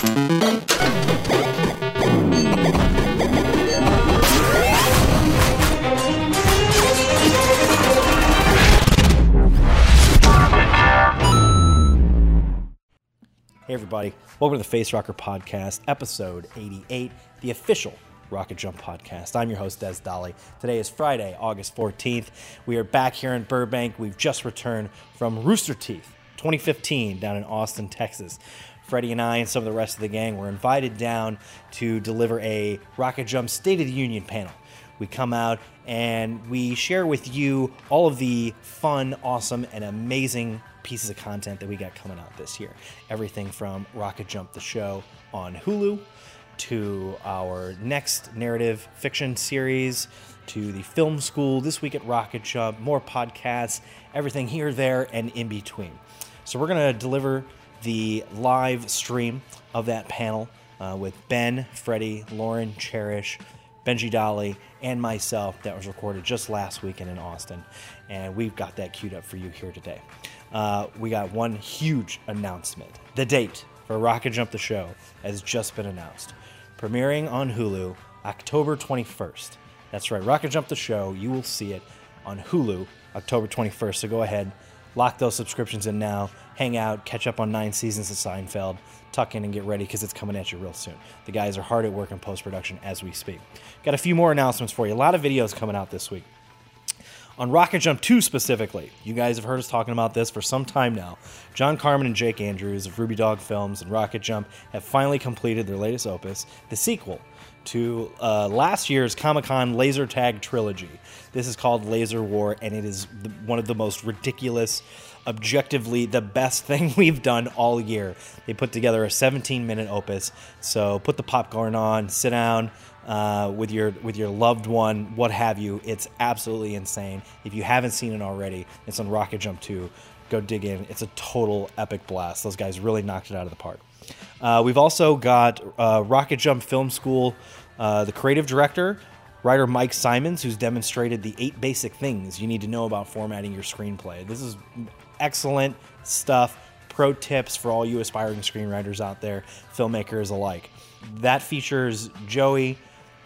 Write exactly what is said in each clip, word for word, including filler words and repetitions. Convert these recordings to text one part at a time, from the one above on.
Hey everybody, welcome to the Face Rocker Podcast, episode eighty-eight, the official Rocket Jump Podcast. I'm your host, Des Dolly. Today is Friday, August fourteenth. We are back here in Burbank. We've just returned from Rooster Teeth twenty fifteen down in Austin, Texas. Freddie and I and some of the rest of the gang were invited down to deliver a Rocket Jump State of the Union panel. We come out and we share with you all of the fun, awesome, and amazing pieces of content that we got coming out this year. Everything from Rocket Jump the Show on Hulu, to our next narrative fiction series, to the film school, This Week at Rocket Jump, more podcasts, everything here, there, and in between. So we're going to deliver the live stream of that panel uh, with Ben, Freddie, Lauren, Cherish, Benji Dolly, and myself. That was recorded just last weekend in Austin, and we've got that queued up for you here today. Uh, we got one huge announcement. The date for Rocket Jump the Show has just been announced. Premiering on Hulu, October twenty-first. That's right, Rocket Jump the Show. You will see it on Hulu, October twenty-first. So go ahead, lock those subscriptions in now, hang out, catch up on nine seasons of Seinfeld, tuck in and get ready because it's coming at you real soon. The guys are hard at work in post-production as we speak. Got a few more announcements for you. A lot of videos coming out this week. On Rocket Jump two specifically, you guys have heard us talking about this for some time now. John Carmen and Jake Andrews of Ruby Dog Films and Rocket Jump have finally completed their latest opus, the sequel to uh, last year's Comic-Con Laser Tag Trilogy. This is called Laser War, and it is the, one of the most ridiculous, objectively the best thing we've done all year. They put together a seventeen-minute opus, so put the popcorn on, sit down, Uh, with your with your loved one, what have you. It's absolutely insane. If you haven't seen it already, it's on Rocket Jump two. Go dig in. It's a total epic blast. Those guys really knocked it out of the park. Uh, we've also got uh, Rocket Jump Film School, uh, the creative director, writer Mike Simons, who's demonstrated the eight basic things you need to know about formatting your screenplay. This is excellent stuff. Pro tips for all you aspiring screenwriters out there, filmmakers alike. That features Joey,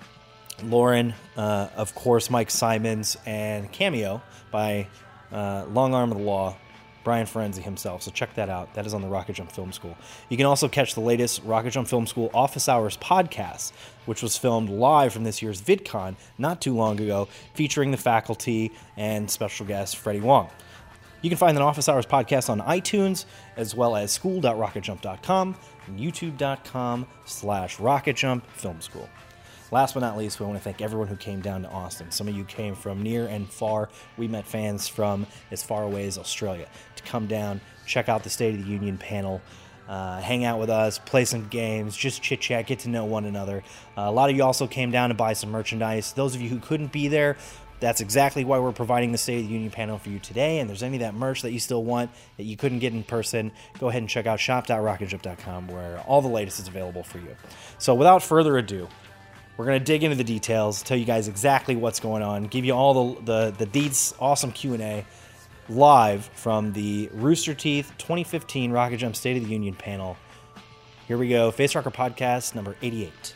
Lauren, uh, of course, Mike Simons, and cameo by uh, Long Arm of the Law, Brian Ferenzi himself. So check that out. That is on the Rocket Jump Film School. You can also catch the latest Rocket Jump Film School Office Hours podcast, which was filmed live from this year's VidCon not too long ago, featuring the faculty and special guest Freddie Wong. You can find the Office Hours podcast on iTunes, as well as school dot rocket jump dot com and youtube dot com slash rocket jump film school. Last but not least, we want to thank everyone who came down to Austin. Some of you came from near and far. We met fans from as far away as Australia to come down, check out the State of the Union panel, uh, hang out with us, play some games, just chit-chat, get to know one another. Uh, a lot of you also came down to buy some merchandise. Those of you who couldn't be there, that's exactly why we're providing the State of the Union panel for you today. And there's any of that merch that you still want that you couldn't get in person, go ahead and check out shop dot rocket jump dot com, where all the latest is available for you. So without further ado, we're going to dig into the details, tell you guys exactly what's going on, give you all the the, the deets, awesome Q and A, live from the Rooster Teeth twenty fifteen Rocket Jump State of the Union panel. Here we go, Face Rocker Podcast number eighty-eight.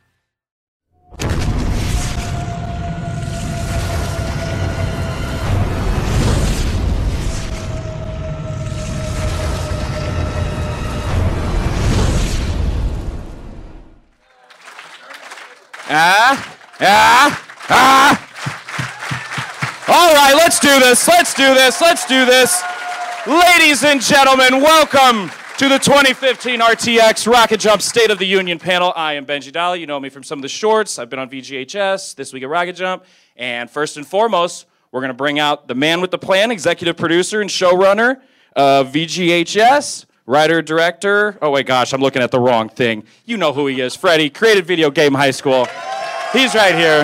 Ah, ah, ah. All right, let's do this. Let's do this. Let's do this. Ladies and gentlemen, welcome to the twenty fifteen R T X Rocket Jump State of the Union panel. I am Benji Dolly. You know me from some of the shorts. I've been on V G H S, This Week at Rocket Jump. And first and foremost, we're going to bring out the man with the plan, executive producer and showrunner of V G H S, writer, director. Oh, wait, gosh, I'm looking at the wrong thing. You know who he is. Freddie, created Video Game High School. He's right here.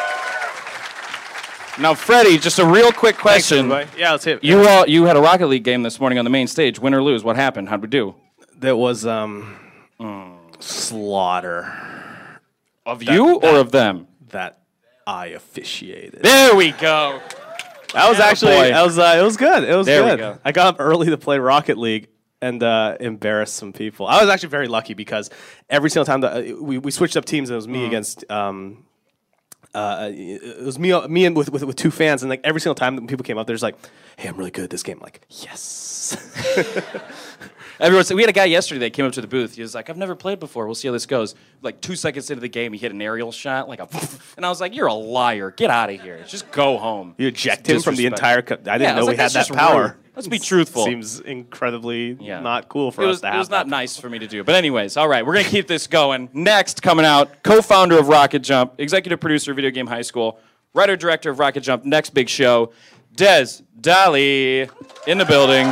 Now, Freddie, just a real quick question. Thanks, yeah, let's hit it. You all, you had a Rocket League game this morning on the main stage. Win or lose, what happened? How'd we do? That was um, mm. slaughter. Of that, you that, or of them? That I officiated. There we go. That was yeah, actually, boy. that was, uh, it was good. It was there good. We go. I got up early to play Rocket League, and uh, embarrass some people. I was actually very lucky because every single time that uh, we we switched up teams, and it was me mm. against. Um, Uh, it was me, me and with, with with two fans, and like every single time that people came up, there's like, "Hey, I'm really good at this game." I'm like, yes. Everyone said, we had a guy yesterday that came up to the booth. He was like, "I've never played before. We'll see how this goes." Like two seconds into the game, he hit an aerial shot, like a, and I was like, "You're a liar. Get out of here. Just go home." You eject him from the entire. Co- I didn't yeah, know I we like, had that just power. Rude. Let's be truthful. Seems incredibly yeah. not cool for it us was, to have. It was not that. nice for me to do. But anyways, all right, we're gonna keep this going. Next, coming out, co-founder of Rocket Jump, executive producer of Video Game High School, writer director of Rocket Jump. Next big show, Des Daly in the building.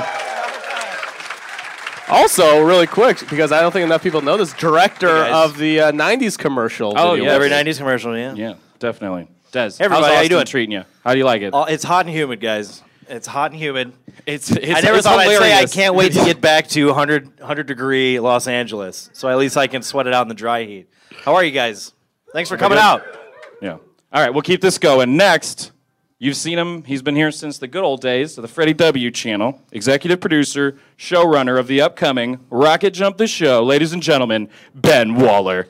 Also, really quick, because I don't think enough people know this, director hey of the uh, nineties commercial. Oh, video yeah. Every nineties commercial, yeah. Yeah, definitely. Des, Hey, everybody, how's how you Austin doing? treating you? How do you like it? Oh, it's hot and humid, guys. It's hot and humid. It's, it's I never it's thought hilarious. I'd say I can't wait to get back to one hundred, one hundred degree Los Angeles, so at least I can sweat it out in the dry heat. How are you guys? Thanks for coming out. Yeah. All right, we'll keep this going. Next, you've seen him. He's been here since the good old days of the Freddie W channel, executive producer, showrunner of the upcoming Rocket Jump the Show. Ladies and gentlemen, Ben Waller.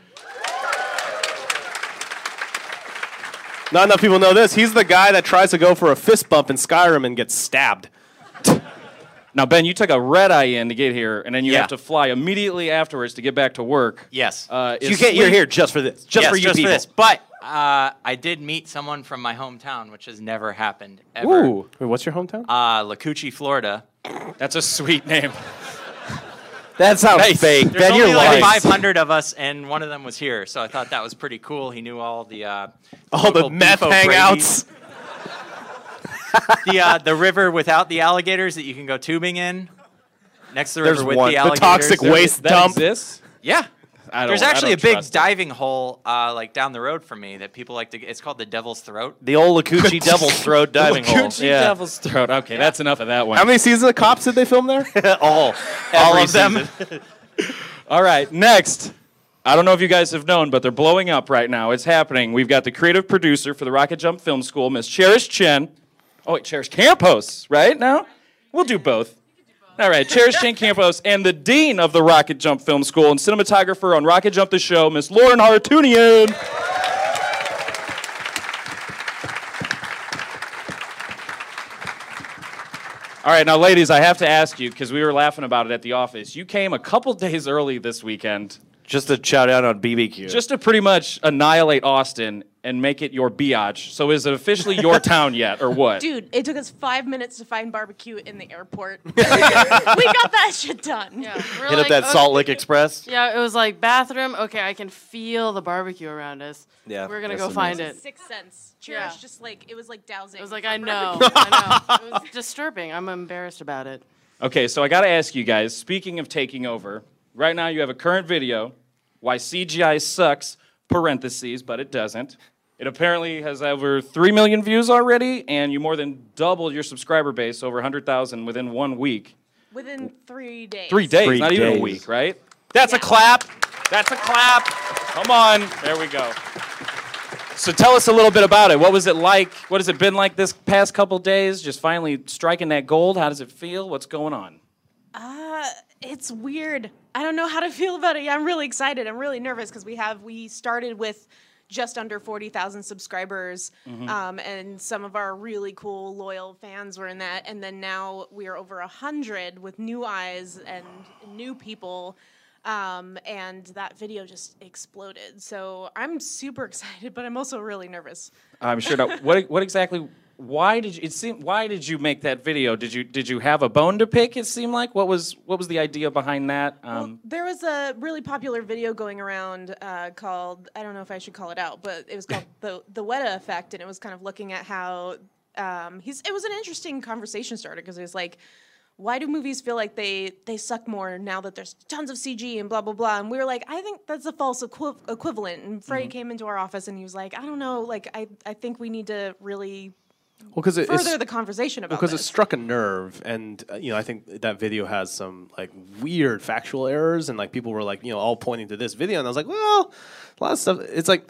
Not enough people know this. He's the guy that tries to go for a fist bump in Skyrim and gets stabbed. Now, Ben, you took a red eye in to get here, and then you Yeah. have to fly immediately afterwards to get back to work. Yes. Uh, You is can't, you're sleep- here just for this. Just yes, for you just people. for this. But uh, I did meet someone from my hometown, which has never happened ever. Ooh, Wait, what's your hometown? Uh, La Cucci, Florida. that's a sweet name. That sounds Nice. fake. There's Ben, only you're like lying. five hundred of us, and one of them was here, so I thought that was pretty cool. He knew all the uh, All the local meth Beef hangouts. O'Brady's. the uh, the river without the alligators that you can go tubing in. Next to the There's river with one. the The alligators. toxic There- waste that dump. exists? Yeah. I don't, There's I actually a don't big trust it. diving hole uh, like down the road from me that people like to. It's called the Devil's Throat. The old Lacucci Devil's Throat diving hole. Gucci Yeah. Devil's Throat. Okay, that's enough of that one. How many seasons of Cops did they film there? all. All Every of them. season. All right, next. I don't know if you guys have known, but they're blowing up right now. It's happening. We've got the creative producer for the Rocket Jump Film School, Miss Cherish Chen. Oh, wait, Cherish Campos, right now? We'll do both. All right, Cherish Chen Campos, and the dean of the Rocket Jump Film School and cinematographer on Rocket Jump the Show, Miss Lauren Hartunian. All right, now, ladies, I have to ask you, because we were laughing about it at the office. You came a couple days early this weekend Just a shout out on B B Q. just to pretty much annihilate Austin and make it your biatch. So is it officially your town yet, or what? Dude, it took us five minutes to find barbecue in the airport. we got that shit done. Yeah, we're hit like, up that okay. Salt Lake Express. Yeah, it was like bathroom. Okay, I can feel the barbecue around us. Yeah, we're gonna that's go find amazing. it. Sixth sense. Cherish Yeah. just like, it was like dousing. It was like for I know, barbecue. I know. It was disturbing. I'm embarrassed about it. Okay, so I got to ask you guys, speaking of taking over, right now you have a current video, why C G I sucks, parentheses, but it doesn't. It apparently has over three million views already, and you more than doubled your subscriber base, over one hundred thousand within one week. Within three days. Three days, Three not even a days. week, right? That's a Yeah. clap. That's a clap. Come on. There we go. So tell us a little bit about it. What was it like? What has it been like this past couple days? Just finally striking that gold? How does it feel? What's going on? Uh, it's weird. I don't know how to feel about it. Yeah, I'm really excited. I'm really nervous because we have, we started with just under forty thousand subscribers, Mm-hmm. um, and some of our really cool, loyal fans were in that. And then now we are over one hundred with new eyes and new people. Um, and that video just exploded. So I'm super excited, but I'm also really nervous. I'm sure. Not, what what exactly? Why did you? It seem. Why did you make that video? Did you did you have a bone to pick? It seemed like. What was what was the idea behind that? Um, Well, there was a really popular video going around uh, called, I don't know if I should call it out, but it was called the the Weta Effect, and it was kind of looking at how um, he's. It was an interesting conversation starter because it was like, why do movies feel like they they suck more now that there's tons of C G and blah blah blah? And we were like, I think that's a false equi- equivalent. And Freddie came into our office and he was like, I don't know, like I I think we need to really Well, because it, further the conversation about because it this. struck a nerve, and uh, you know, I think that video has some like weird factual errors, and like people were like, you know, all pointing to this video, and I was like, well, a lot of stuff. It's like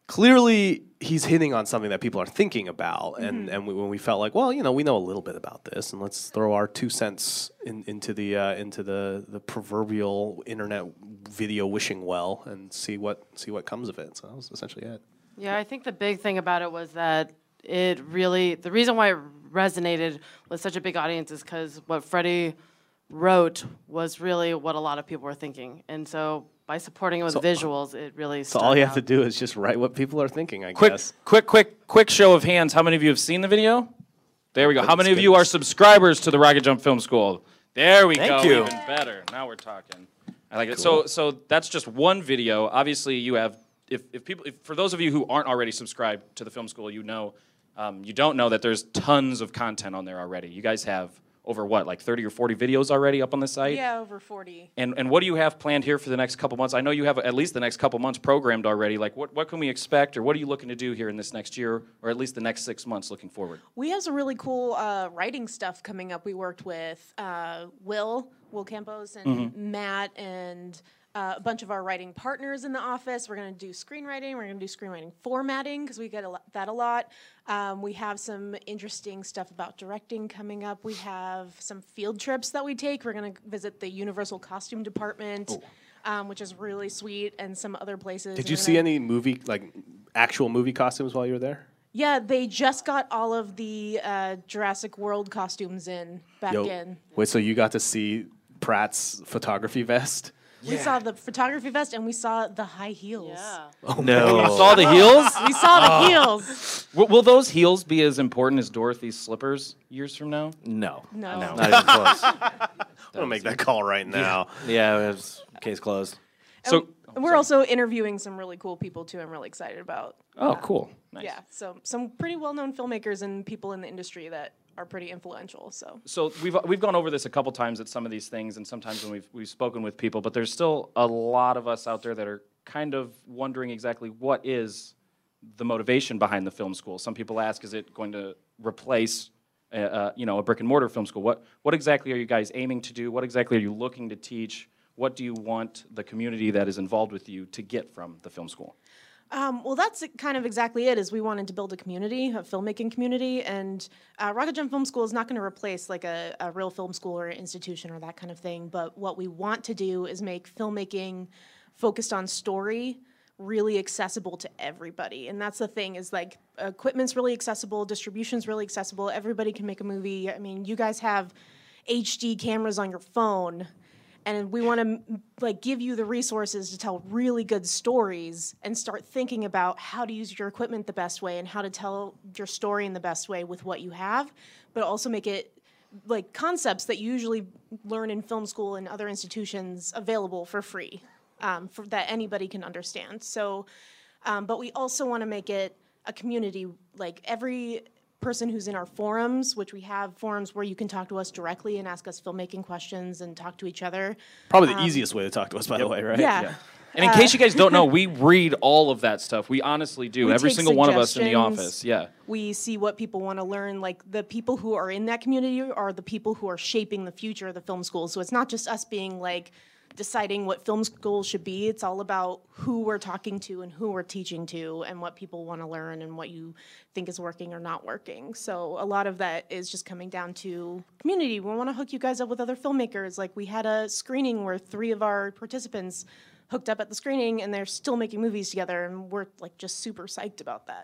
clearly he's hitting on something that people are thinking about, and Mm-hmm. and we, when we felt like, well, you know, we know a little bit about this, and let's throw our two cents in, into the uh, into the, the proverbial internet video wishing well and see what see what comes of it. So that was essentially it. Yeah, I think the big thing about it was that it really, the reason why it resonated with such a big audience is because what Freddie wrote was really what a lot of people were thinking. And so by supporting it with So- visuals, it really So all you have to do is just write what people are thinking, I Quick, guess. quick, quick, quick show of hands. How many of you have seen the video? There we go. How Goodness, many of you are goodness. subscribers to the Rocket Jump Film School? There we Thank go. you. Even better. Now we're talking. I like it. So, so that's just one video. Obviously, you have. If, if people, if, for those of you who aren't already subscribed to the film school, you know, um, you don't know that there's tons of content on there already. You guys have over what, like thirty or forty videos already up on the site? Yeah, over forty. And and what do you have planned here for the next couple months? I know you have at least the next couple months programmed already. Like, what, what can we expect, or what are you looking to do here in this next year, or at least the next six months looking forward? We have some really cool uh, writing stuff coming up. We worked with uh, Will, Will Campos, and Mm-hmm. Matt, and uh, a bunch of our writing partners in the office. We're going to do screenwriting. We're going to do screenwriting formatting because we get a lot, that a lot. Um, we have some interesting stuff about directing coming up. We have some field trips that we take. We're going to visit the Universal Costume Department, um, which is really sweet, and some other places. Did We're you see gonna- any movie, like actual movie costumes while you were there? Yeah, they just got all of the uh, Jurassic World costumes in back Yo, in. Wait, so you got to see Pratt's photography vest? We saw the photography vest and we saw the high heels. Yeah. No. You saw the heels? We saw the heels. will, will those heels be as important as Dorothy's slippers years from now? No. No. No, not even close. I'm gonna make that call right now. Yeah, it was case closed. So, And we're also interviewing some really cool people too. I'm really excited about. oh, cool. Nice. Yeah, so some pretty well-known filmmakers and people in the industry that are pretty influential. So So we've we've gone over this a couple times at some of these things, and sometimes when we've we've spoken with people, but there's still a lot of us out there that are kind of wondering exactly what is the motivation behind the film school. Some people ask, is it going to replace, uh, uh, you know, a brick and mortar film school? What what exactly are you guys aiming to do? What exactly are you looking to teach? What do you want the community that is involved with you to get from the film school? Um, well, that's it- kind of exactly it. Is we wanted to build a community, a filmmaking community, and uh, Rocket Jump Film School is not going to replace like a, a real film school or institution or that kind of thing. But what we want to do is make filmmaking focused on story really accessible to everybody. And that's the thing is like equipment's really accessible, distribution's really accessible. Everybody can make a movie. I mean, you guys have H D cameras on your phone. And we want to like give you the resources to tell really good stories and start thinking about how to use your equipment the best way and how to tell your story in the best way with what you have, but also make it like concepts that you usually learn in film school and other institutions available for free, um, for that anybody can understand. So, um, but we also want to make it a community. Like every person who's in our forums, which we have forums where you can talk to us directly and ask us filmmaking questions and talk to each other. Probably the easiest way to talk to us, by the way, right? Yeah. And in case you guys don't know, we read all of that stuff. We honestly do. We Every take single one of us in the suggestions. office. Yeah. We see what people want to learn. Like the people who are in that community are the people who are shaping the future of the film school. So it's not just us being like deciding what film school should be. It's all about who we're talking to and who we're teaching to and what people want to learn and what you think is working or not working. So a lot of that is just coming down to community. We want to hook you guys up with other filmmakers. Like we had a screening where three of our participants hooked up at the screening and they're still making movies together, and we're like just super psyched about that.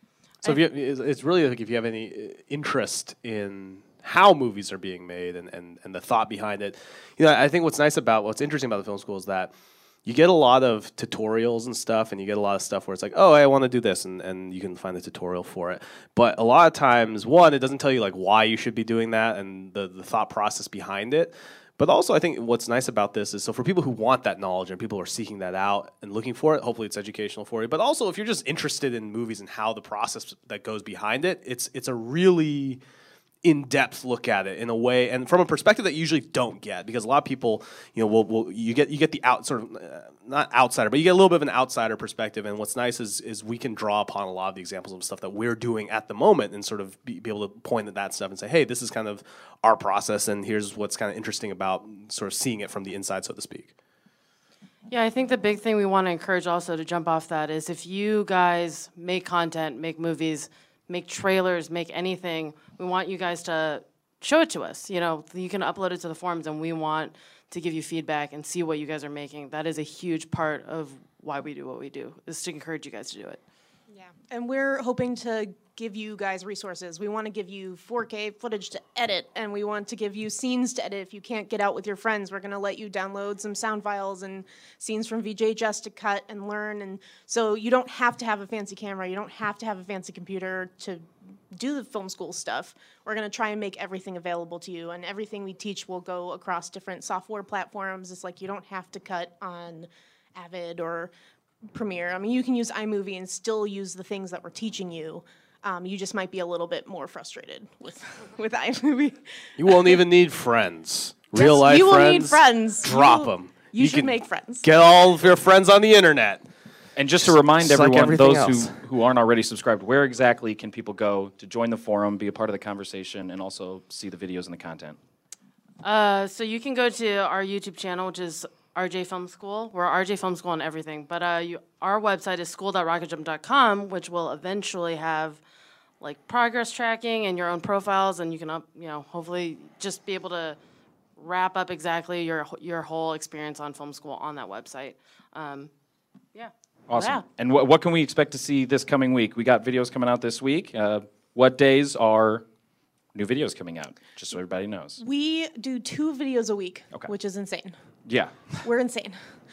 So if you, it's it's really like if you have any uh, interest in how movies are being made and, and, and the thought behind it, you know, I think what's nice about, what's interesting about the film school is that you get a lot of tutorials and stuff, and you get a lot of stuff where it's like, oh, I want to do this, and, and you can find the tutorial for it. But a lot of times, one, it doesn't tell you like why you should be doing that and the, the thought process behind it. But also, I think what's nice about this is, so for people who want that knowledge and people who are seeking that out and looking for it, hopefully it's educational for you. But also, if you're just interested in movies and how the process that goes behind it, it's it's a really in-depth look at it in a way, and from a perspective that you usually don't get, because a lot of people, you know, will, will you get you get the out sort of uh, not outsider, but you get a little bit of an outsider perspective. And what's nice is is we can draw upon a lot of the examples of stuff that we're doing at the moment and sort of be, be able to point at that stuff and say, hey, this is kind of our process, and here's what's kind of interesting about sort of seeing it from the inside, so to speak. Yeah, I think the big thing we want to encourage also to jump off that is if you guys make content, make movies, make trailers, make anything, we want you guys to show it to us. You know, you can upload it to the forums, and we want to give you feedback and see what you guys are making. That is a huge part of why we do what we do, is to encourage you guys to do it. Yeah, and we're hoping to give you guys resources. We want to give you four K footage to edit, and we want to give you scenes to edit. If you can't get out with your friends, we're going to let you download some sound files and scenes from V J Just to cut and learn. And so you don't have to have a fancy camera. You don't have to have a fancy computer to do the film school stuff. We're going to try and make everything available to you, and everything we teach will go across different software platforms. It's like you don't have to cut on Avid or Premiere. I mean, you can use iMovie and still use the things that we're teaching you. Um, you just might be a little bit more frustrated with with iMovie. You won't even need friends. Real Yes, life you will friends. need friends. Drop You- them. You, should make friends. Get all of your friends on the internet. And just to remind Just like everyone, everything those else. who, who aren't already subscribed, where exactly can people go to join the forum, be a part of the conversation, and also see the videos and the content? Uh, so you can go to our YouTube channel, which is R J Film School. We're R J Film School on everything. But uh, you, our website is school dot rocket jump dot com, which will eventually have like progress tracking and your own profiles, and you can, up, you know, hopefully just be able to wrap up exactly your your whole experience on film school on that website. Um, yeah. Awesome. Yeah. And what what can we expect to see this coming week? We got videos coming out this week. Uh, what days are new videos coming out? Just so everybody knows. We do two videos a week, Okay. which is insane. Yeah. We're insane.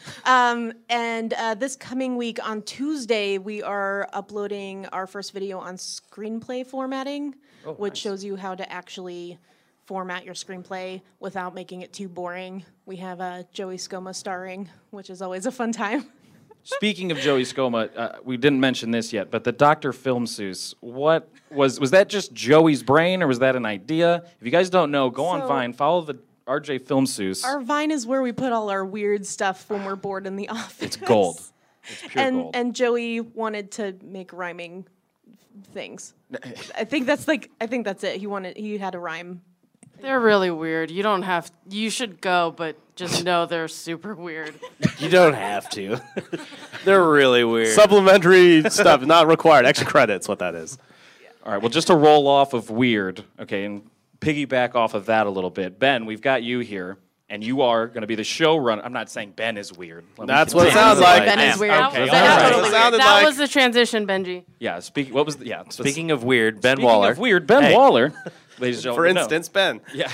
Um, and uh, this coming week on Tuesday, we are uploading our first video on screenplay formatting, which shows you how to actually format your screenplay without making it too boring. We have uh, Joey Scoma starring, which is always a fun time. Speaking of Joey Scoma, uh, we didn't mention this yet, but the Doctor Filmseuss, what was was that just Joey's brain, or was that an idea? If you guys don't know, go on So- Vine, follow the R J Filmseuss. Our Vine is where we put all our weird stuff when we're bored in the office. It's gold. It's pure and gold. and Joey wanted to make rhyming things. I think that's like I think that's it. He wanted he had a rhyme. They're really weird. You don't have, you should go, but just know they're super weird. You don't have to. They're really weird. Supplementary stuff not required. Extra credits, what that is. All right, well, just to roll off of weird, okay, and piggyback off of that a little bit. Ben, we've got you here, and you are going to be the showrunner. I'm not saying Ben is weird. Let me That's what it continue. sounds like. Ben is weird. Okay, That was, all that right. was It sounded that like- was the transition, Benji. Yeah, speak, what was the, yeah. so Speaking of weird, Ben speaking Waller. of weird, Ben Hey. Waller, ladies and For gentlemen. no. instance, Ben. Yeah.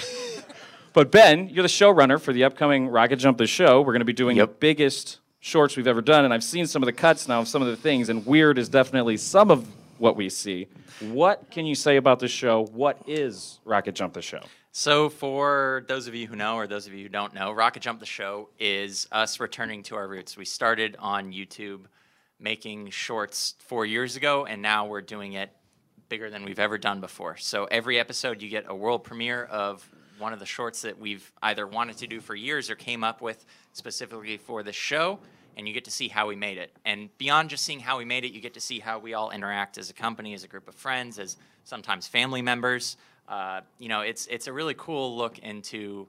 But Ben, you're the showrunner for the upcoming Rocket Jump the Show. We're going to be doing the Yep. biggest shorts we've ever done, and I've seen some of the cuts now of some of the things, and weird is definitely some of what we see. What can you say about the show? What is Rocket Jump the Show? So, for those of you who know, or those of you who don't know, Rocket Jump the Show is us returning to our roots. We started on YouTube making shorts four years ago, and now we're doing it bigger than we've ever done before. So, every episode, you get a world premiere of one of the shorts that we've either wanted to do for years or came up with specifically for the show, and you get to see how we made it. And beyond just seeing how we made it, you get to see how we all interact as a company, as a group of friends, as sometimes family members. Uh, you know, it's it's a really cool look into,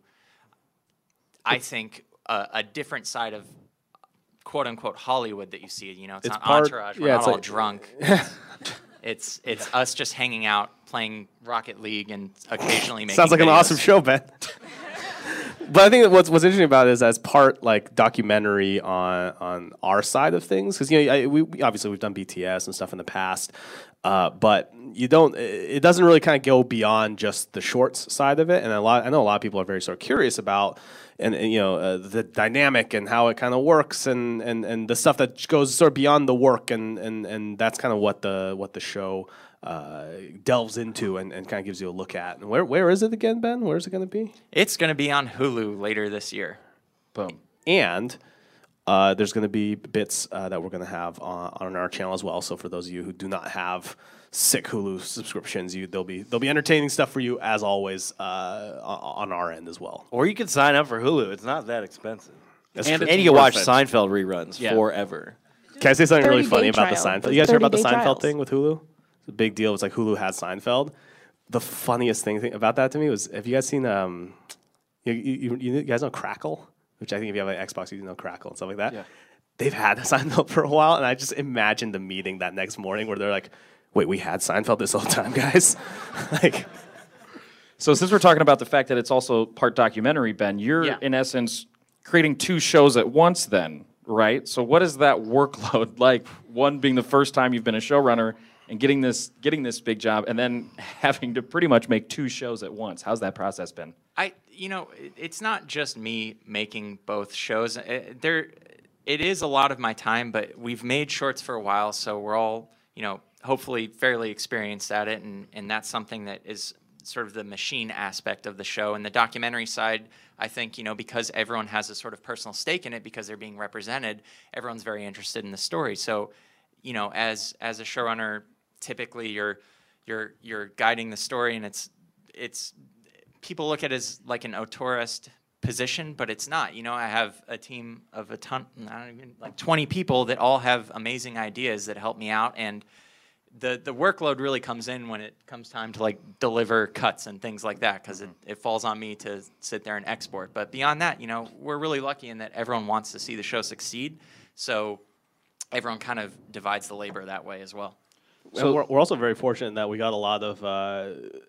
I think, a, a different side of quote unquote Hollywood that you see. You know, it's, It's not part- Entourage. We're yeah, not it's all like- drunk. It's it's us just hanging out, playing Rocket League, and occasionally making Sounds like an videos. awesome show, Ben. But I think that what's what's interesting about it is as part like documentary on on our side of things, because you know I, we, we obviously we've done B T S and stuff in the past, uh, but you don't it doesn't really kind of go beyond just the shorts side of it. And a lot I know a lot of people are very sort of curious about and, and you know uh, the dynamic and how it kind of works and, and and the stuff that goes sort of beyond the work and and and that's kind of what the what the show uh, delves into and, and kind of gives you a look at. And where where is it again, Ben? Where is it going to be? It's going to be on Hulu later this year. Boom. And uh, there's going to be bits uh, that we're going to have on, on our channel as well. So for those of you who do not have sick Hulu subscriptions, you there'll be there'll be entertaining stuff for you as always uh, on on our end as well. Or you can sign up for Hulu. It's not that expensive. That's And true. it's And you can watch worth it. Seinfeld reruns Yeah. forever. Can I say something really funny thirty-day about the trial. Seinfeld? You guys heard about the thirty-day Seinfeld trials. thing with Hulu? It's a big deal. It's like Hulu had Seinfeld. The funniest thing, thing about that to me was, have you guys seen? Um, you, you, you, you guys know Crackle? which I think if you have an Xbox, you know Crackle and stuff like that. Yeah. They've had Seinfeld for a while, and I just imagine the meeting that next morning where they're like, "Wait, we had Seinfeld this whole time, guys." Like, So since we're talking about the fact that it's also part documentary, Ben, you're Yeah. in essence creating two shows at once then, right? So what is that workload like? One being the first time you've been a showrunner and getting this getting this big job, and then having to pretty much make two shows at once. How's that process been? I, you know, it- it's not just me making both shows. Uh, There, it is a lot of my time, but we've made shorts for a while, so we're all, you know, hopefully fairly experienced at it, and, and that's something that is sort of the machine aspect of the show. And the documentary side, I think, you know, because everyone has a sort of personal stake in it because they're being represented, everyone's very interested in the story. So, you know, as as a showrunner, typically you're you're you're guiding the story, and it's it's people look at it as like an auteurist position, but it's not. You know, I have a team of a ton, I don't even, like twenty people that all have amazing ideas that help me out, and the the workload really comes in when it comes time to like deliver cuts and things like that, because it, it falls on me to sit there and export. But beyond that, you know, we're really lucky in that everyone wants to see the show succeed, so everyone kind of divides the labor that way as well. so we're, we're also very fortunate in that we got a lot of uh,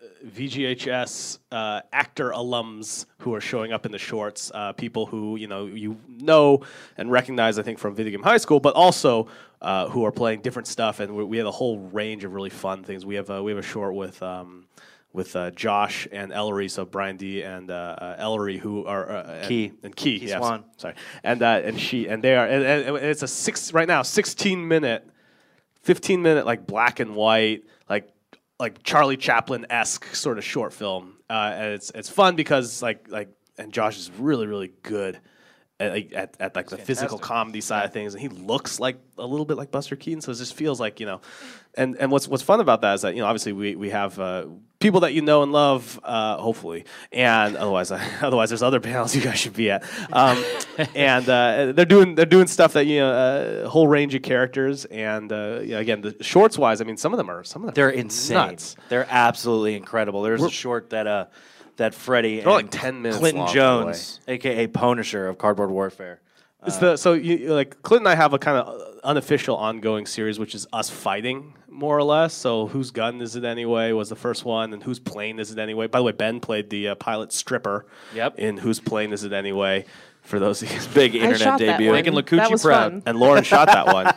V G H S uh, actor alums who are showing up in the shorts. Uh, people who you know you know and recognize, I think, from Video Game High School, but also uh, who are playing different stuff. And we, we have a whole range of really fun things. We have a, we have a short with. Um, with uh, Josh and Ellery, so Brian D and uh, uh, Ellery, who are uh, Key. and, and Key, Key yes, Swan. sorry, and uh, and she and they are, and, and it's a six right now, sixteen minute, fifteen minute like black and white, like like Charlie Chaplin esque sort of short film, uh, and it's it's fun because like like and Josh is really really good. At, like, at, at like the physical comedy side of things, and he looks like a little bit like Buster Keaton, so it just feels like you know, and and what's what's fun about that is that you know obviously we we have uh, people that you know and love, uh, hopefully, and otherwise otherwise there's other panels you guys should be at, um, and uh, they're doing they're doing stuff that you know a whole range of characters, and uh, you know, again the shorts wise, I mean some of them are some of them They're are insane. nuts. They're absolutely incredible. There's a short that uh that Freddie They're and like ten minutes Clinton long, by the Jones, aka Punisher of Cardboard Warfare. It's the so you like Clint and I have a kind of unofficial ongoing series, which is us fighting more or less. So whose gun is it anyway was the first one, and whose plane is it anyway? By the way, Ben played the uh, pilot stripper. Yep. In Whose Plane Is It Anyway? For those of you, Big I internet shot that debut. one. Making Lakuchi That was proud. fun. and Lauren shot that one.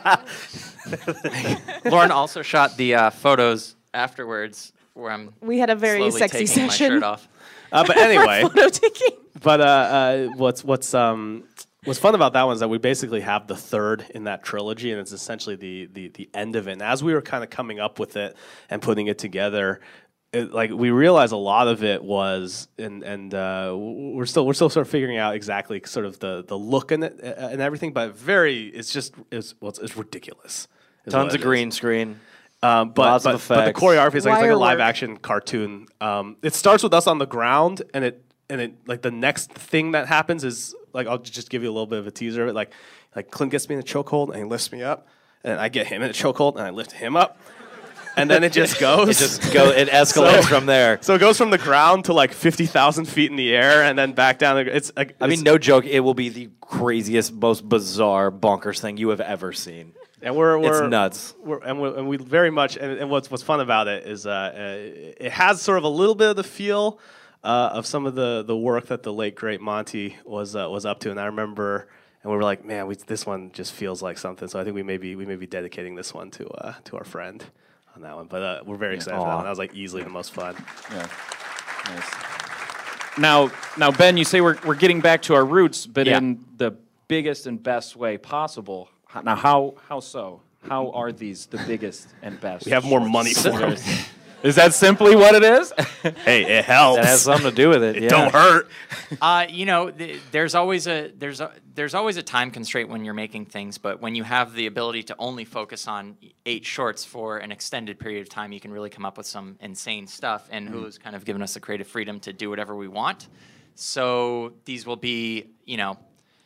Lauren also shot the uh, photos afterwards where I'm We had a very slowly sexy taking my session. shirt off. Uh, but anyway, Photo taking. but uh, uh, what's what's um what's fun about that one is that we basically have the third in that trilogy, and it's essentially the the the end of it. And as we were kind of coming up with it and putting it together, it, like we realized a lot of it was, and and uh, we're still we're still sort of figuring out exactly sort of the the look in it uh, and everything. But very, it's just it's well, it's, it's ridiculous. is what Tons of it is. green screen. Um, but, Lots but, of but the effects. choreography is like, it's like a Wire live work. action cartoon. Um, it starts with us on the ground, and it and it like the next thing that happens is like I'll just give you a little bit of a teaser of it. Like like Clint gets me in a chokehold and he lifts me up, and I get him in a chokehold and I lift him up, and then it just goes. It just go. It escalates So- from there. So it goes from the ground to like fifty thousand feet in the air, and then back down. It's like I mean, no joke. It will be the craziest, most bizarre, bonkers thing you have ever seen. And we're, we're It's nuts. We're, and, we're, and we very much and, and what's what's fun about it is uh, uh, it has sort of a little bit of the feel uh, of some of the, the work that the late great Monty was uh, was up to. And I remember, and we were like, man, we, this one just feels like something. So I think we may be we may be dedicating this one to uh, to our friend on that one. But uh, we're very excited for that Aw. one. That was like easily the most fun. Yeah. Nice. Now, now, Ben, you say we're we're getting back to our roots, but Yeah. in the biggest and best way possible. H- Now, how how so? How are these the biggest and best? We have more money for them. Is that simply what it is? Hey, it helps. That has something to do with it. it yeah. don't hurt. Uh, you know, th- there's always a there's a, there's always a time constraint when you're making things, but when you have the ability to only focus on eight shorts for an extended period of time, you can really come up with some insane stuff. And Hulu's kind of given us the creative freedom to do whatever we want. So these will be, you know,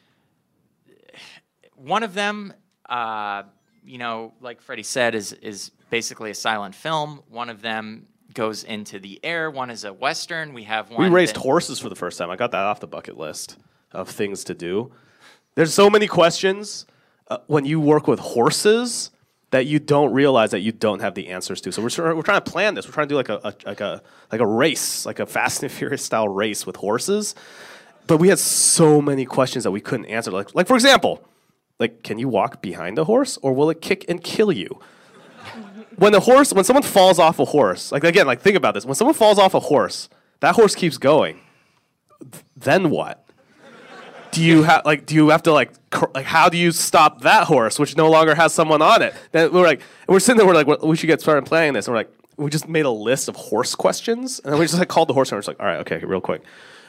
one of them, uh, you know, like Freddie said, is is basically a silent film. One of them goes into the air. One is a Western. We have one We raced that- horses for the first time. I got that off the bucket list. of things to do. There's so many questions uh, when you work with horses that you don't realize that you don't have the answers to. So we're tr- we're trying to plan this. We're trying to do like a, a like a like a race, like a Fast and Furious style race with horses. But we had so many questions that we couldn't answer. Like like for example, like can you walk behind a horse or will it kick and kill you? When a horse, when someone falls off a horse, like again, like think about this. When someone falls off a horse, that horse keeps going. Th- then what? Do you have like? Do you have to like? Cr- like, how do you stop that horse, which no longer has someone on it? Then we're like, we're sitting there, we're like, well, we should get started playing this. And we're like, we just made a list of horse questions, and then we just like called the horse, and we're just like, all right, okay, real quick.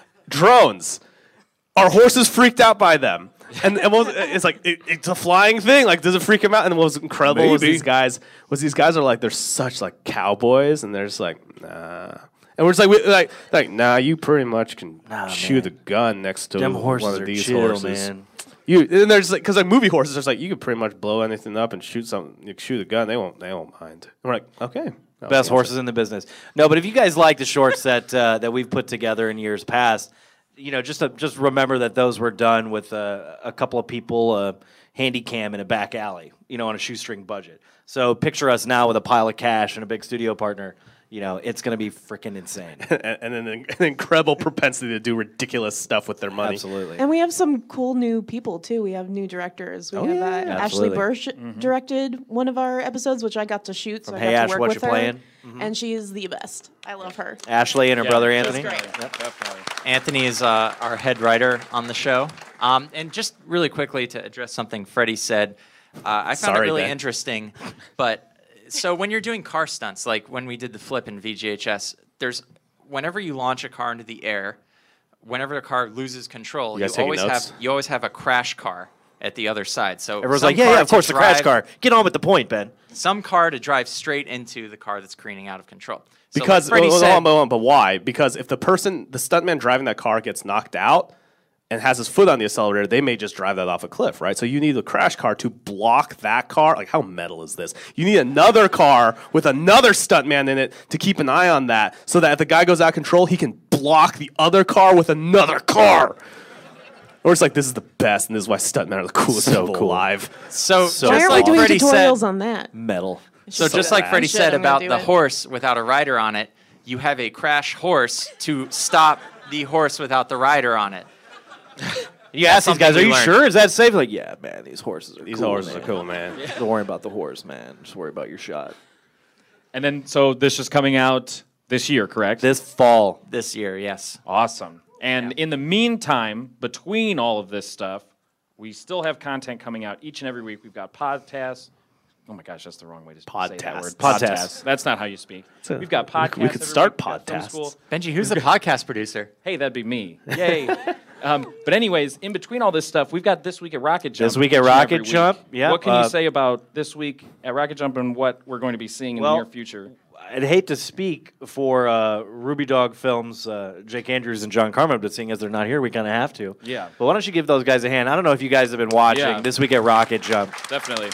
Drones. Are horses freaked out by them? And, and what was, it's like it, it's a flying thing. Like, does it freak them out? And what was incredible was Maybe. these guys. Was these guys are like they're such like cowboys, and they're just like nah. And we're just like, we, like, like, nah, you pretty much can Nah, shoot man. a gun next to Them one horses of are these chill, horses. man. You and there's like, because like movie horses, there's like you could pretty much blow anything up and shoot something, you shoot a gun, they won't, they won't mind. And we're like, okay, that Best was horses in the business. No, but if you guys like the shorts that uh, that we've put together in years past, you know, just to, just remember that those were done with uh, a couple of people, uh, handy cam in a back alley, you know, on a shoestring budget. So picture us now with a pile of cash and a big studio partner. You know, it's going to be freaking insane. and, and an, an incredible propensity to do ridiculous stuff with their money. Absolutely. And we have some cool new people too. We have new directors. We Oh, have yeah, uh, yeah. Ashley Absolutely. Bursch directed one of our episodes, which I got to shoot. So From I Hey got Ash, to work What with You her. Playing? And she is the best. I love her. Ashley and her brother That's Anthony. great. Definitely. Anthony is uh, our head writer on the show. Um, and just really quickly to address something Freddie said, uh, I found Sorry, it really Ben. interesting. But so when you're doing car stunts, like when we did the flip in V G H S, there's whenever you launch a car into the air, whenever the car loses control, You you, guys taking always notes? have you always have a crash car at the other side. So Everyone's some like, yeah, car yeah, of to course, the crash drive- car. Get on with the point, Ben. Some car to drive straight into the car that's careening out of control. So like Because, Freddie well, said, hold on, hold on, but why? Because if the person, the stuntman driving that car gets knocked out and has his foot on the accelerator, they may just drive that off a cliff, right? So you need a crash car to block that car. Like, how metal is this? You need another car with another stuntman in it to keep an eye on that so that if the guy goes out of control, he can block the other car with another car. Or it's like, this is the best, and this is why stuntmen are the coolest So people cool. alive. so, So Why just are like we doing Freddie tutorials said, on that? Metal. So So just like bad. Freddie Shit, said I'm gonna about do the it. horse without a rider on it, you have a crash horse to stop the horse without the rider on it. You ask these something guys, are we you learned. sure? Is that safe? Like, yeah, man, these horses are These cool, horses man. are cool, man. Don't worry about the horse, man. Just worry about your shot. And then, so this is coming out this year, correct? This fall. This year, yes. Awesome. And in the meantime, between all of this stuff, we still have content coming out each and every week. We've got podcasts. Oh my gosh, that's the wrong way to say that word. Podcasts. Podcasts. That's not how you speak. a- We've got we podcasts. could- we could every start week. We've got film podcasts. school. Benji, who's the podcast producer? Hey, that'd be me. Yay. um, but anyways, in between all this stuff, we've got This Week at Rocket Jump. This Week at each and Rocket every week. Jump, yeah, What can uh, you say about This Week at Rocket Jump and what we're going to be seeing in Well, the near future? I'd hate to speak for uh, Ruby Dog Films, uh, Jake Andrews and John Carmen, but seeing as they're not here, we kind of have to. Yeah. But why don't you give those guys a hand? I don't know if you guys have been watching Yeah. This Week at Rocket Jump. Definitely.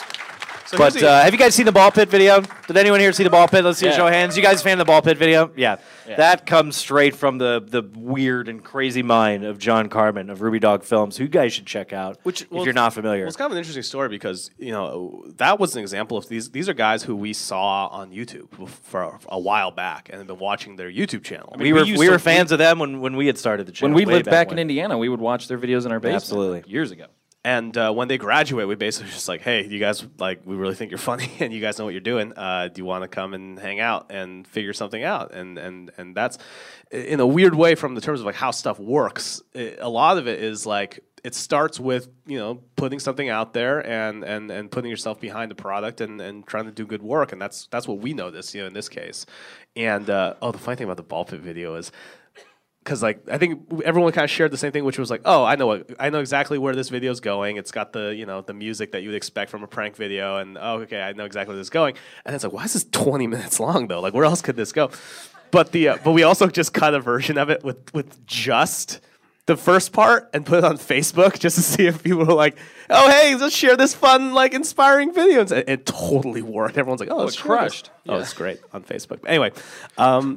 So But here's the- uh, have you guys seen the ball pit video? Did anyone here see the ball pit? Let's see a Yeah. show of hands. You guys a fan of the ball pit video? Yeah. Yeah. That comes straight from the the weird and crazy mind of John Carmen of Ruby Dog Films, who you guys should check out Which- if well, you're not familiar. Well, it's kind of an interesting story because you know that was an example of these. These are guys who we saw on YouTube for a, a while back and have been watching their YouTube channel. we were we used we to- were fans of them when, when we had started the channel. When we way lived back in when. Indiana, we would watch their videos in our basement. Absolutely. Years ago. And uh, when they graduate, we basically just like, hey, you guys like we really think you're funny and you guys know what you're doing. Uh, do you want to come and hang out and figure something out? And and and that's in a weird way from the terms of like how stuff works. It, a lot of it is like it starts with you know putting something out there and and and putting yourself behind the product and and trying to do good work. And that's that's what we noticed, you know, in this case. And uh, oh, the funny thing about the ball pit video is. Because like I think everyone kind of shared the same thing, which was like, oh, I know what I know exactly where this video is going. It's got the you know the music that you would expect from a prank video, and oh, okay, I know exactly where this is going. And it's like, why is this twenty minutes long though? Like, where else could this go? But the uh, but we also just cut a version of it with with just the first part and put it on Facebook just to see if people were like, oh, hey, let's share this fun like inspiring video. And it, it totally worked. Everyone's like, oh, Oh, let's it share this. crushed. Oh, it's great on Facebook. Anyway. Um,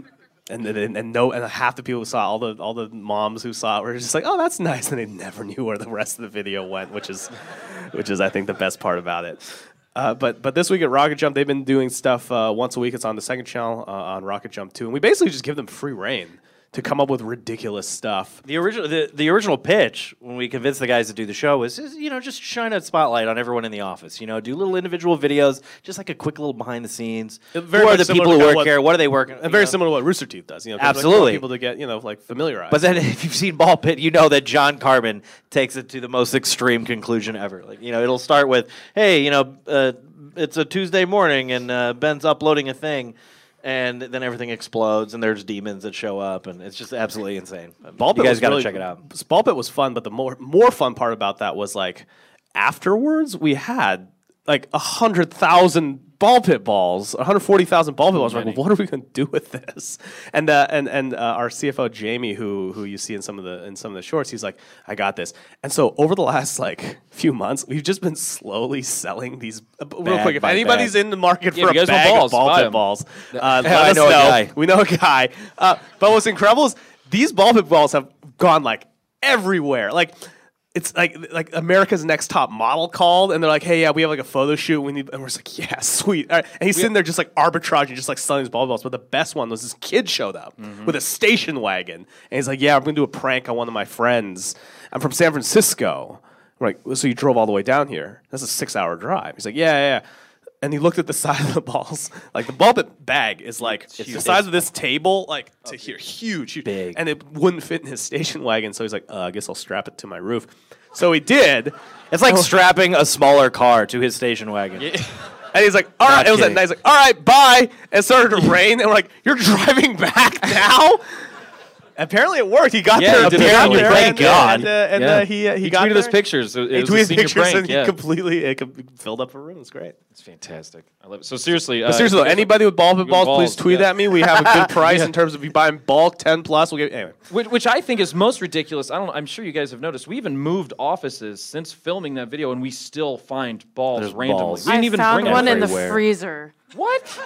and and, and no, and half the people who saw, all the all the moms who saw it were just like, oh, that's nice, and they never knew where the rest of the video went, which is, which is I think the best part about it. Uh, but but this week at Rocket Jump, they've been doing stuff uh, once a week. It's on the second channel uh, on Rocket Jump two, and we basically just give them free reign to come up with ridiculous stuff. The original the, the original pitch when we convinced the guys to do the show was just, you know, just shine a spotlight on everyone in the office. You know, do little individual videos, just like a quick little behind the scenes. Very who are much the similar people to who work what- here? What are they working? And very you know? similar to what Rooster Teeth does. You know, 'cause, like, Absolutely. we want people to get, you know, like familiarized. But then if you've seen Ball Pit, you know that John Carmen takes it to the most extreme conclusion ever. Like, you know, it'll start with, hey, you know, uh, it's a Tuesday morning and uh, Ben's uploading a thing. And then everything explodes, and there's demons that show up, and it's just absolutely insane. Ball Pit you guys was got to really- check it out. Ball Pit was fun, but the more more fun part about that was like afterwards we had like a hundred thousand ball pit balls, one hundred forty thousand ball pit balls. We're like, what are we going to do with this? And uh, and and uh, our C F O Jamie, who who you see in some of the in some of the shorts, he's like, I got this. And so over the last like few months, we've just been slowly selling these. Uh, real Bag quick, if by anybody's bag. in the market Yeah, for if you a guys want bag balls, of ball buy pit 'em. balls, uh, let I us know a guy. We know a guy. Uh, but what's incredible is these ball pit balls have gone like everywhere. Like. It's like like America's Next Top Model called, and they're like, "Hey, yeah, we have like a photo shoot. We need," and we're just like, "Yeah, sweet." All right. And he's sitting there just like arbitraging, just like selling his ball balls. But the best one was this kid showed up with a station wagon, and he's like, "Yeah, I'm gonna do a prank on one of my friends. I'm from San Francisco." We're like, well, "So you drove all the way down here? That's a six-hour drive." He's like, "Yeah, yeah." yeah. And he looked at the size of the balls. Like the ball pit bag is like it's the size of this table, like to here, huge, huge, Big. and it wouldn't fit in his station wagon. So he's like, uh, "I guess I'll strap it to my roof." So he did. It's like strapping a smaller car to his station wagon. And he's like, all right. Not It was at kidding. night. He's like, all right, bye. And it started to rain. And we're like, you're driving back now? Apparently it worked. He got Yeah, there. he did he got apparently. there, Thank and, God. And, uh, and Yeah. uh, he, uh, he, He got tweeted there. us pictures. It He was a tweeted senior pictures prank, and yeah. he completely it com- filled up a room. It's great. It's fantastic. I love it. So seriously, But uh, seriously, though, anybody with ball pit With balls, balls, please tweet yeah. at me. We have a good price in terms of if you buy in bulk, ten plus. We'll give anyway. Which, which I think is most ridiculous. I don't. I'm sure you guys have noticed. We even moved offices since filming that video, and we still find balls There's randomly. balls. We didn't I even found bring one in the everywhere. freezer. What?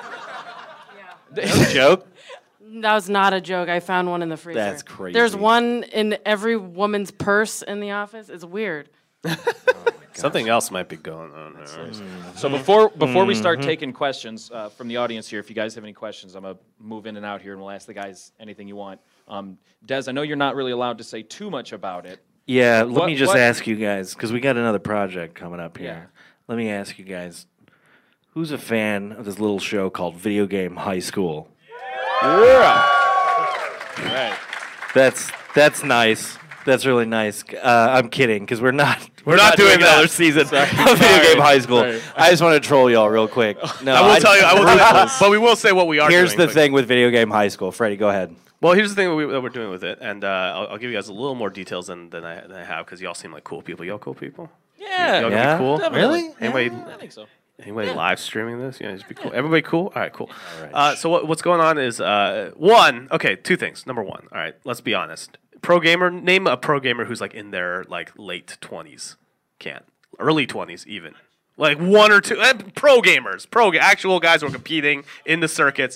Joke? That was not a joke. I found one in the freezer. That's crazy. There's one in every woman's purse in the office. It's weird. Something else might be going on here. So before before we Mm-hmm. start taking questions uh, from the audience here, if you guys have any questions, I'm gonna move in and out here, and we'll ask the guys anything you want. Um, Des, I know you're not really allowed to say too much about it. Yeah, let What- me just what- ask you guys, because we got another project coming up here. Yeah. Let me ask you guys, who's a fan of this little show called Video Game High School? Right. That's that's nice. That's really nice. Uh, I'm kidding, because we're not we're, not doing another that. season of Video Game High School. Sorry. I just want to troll y'all real quick. No, I will tell you. I will tell you. Ruthless. But we will say what we are Here's doing. the but- thing with Video Game High School. Freddie, go ahead. Well, here's the thing that, we, that we're doing with it, and uh, I'll, I'll give you guys a little more details than, than, I, than I have because y'all seem like cool people. Y'all cool people? Yeah. Y'all Yeah? be cool? Definitely. Really? Anybody, I think so. anybody live streaming this? Yeah, just be cool. Everybody cool? All right, cool. right. Uh, so what, what's going on is uh, one. Okay, two things. Number one. All right, let's be honest. Pro gamer. Name a pro gamer who's like in their like late twenties. Can't. Early twenties even. Like one or two. eh, pro gamers. Pro ga- actual guys who are competing in the circuits.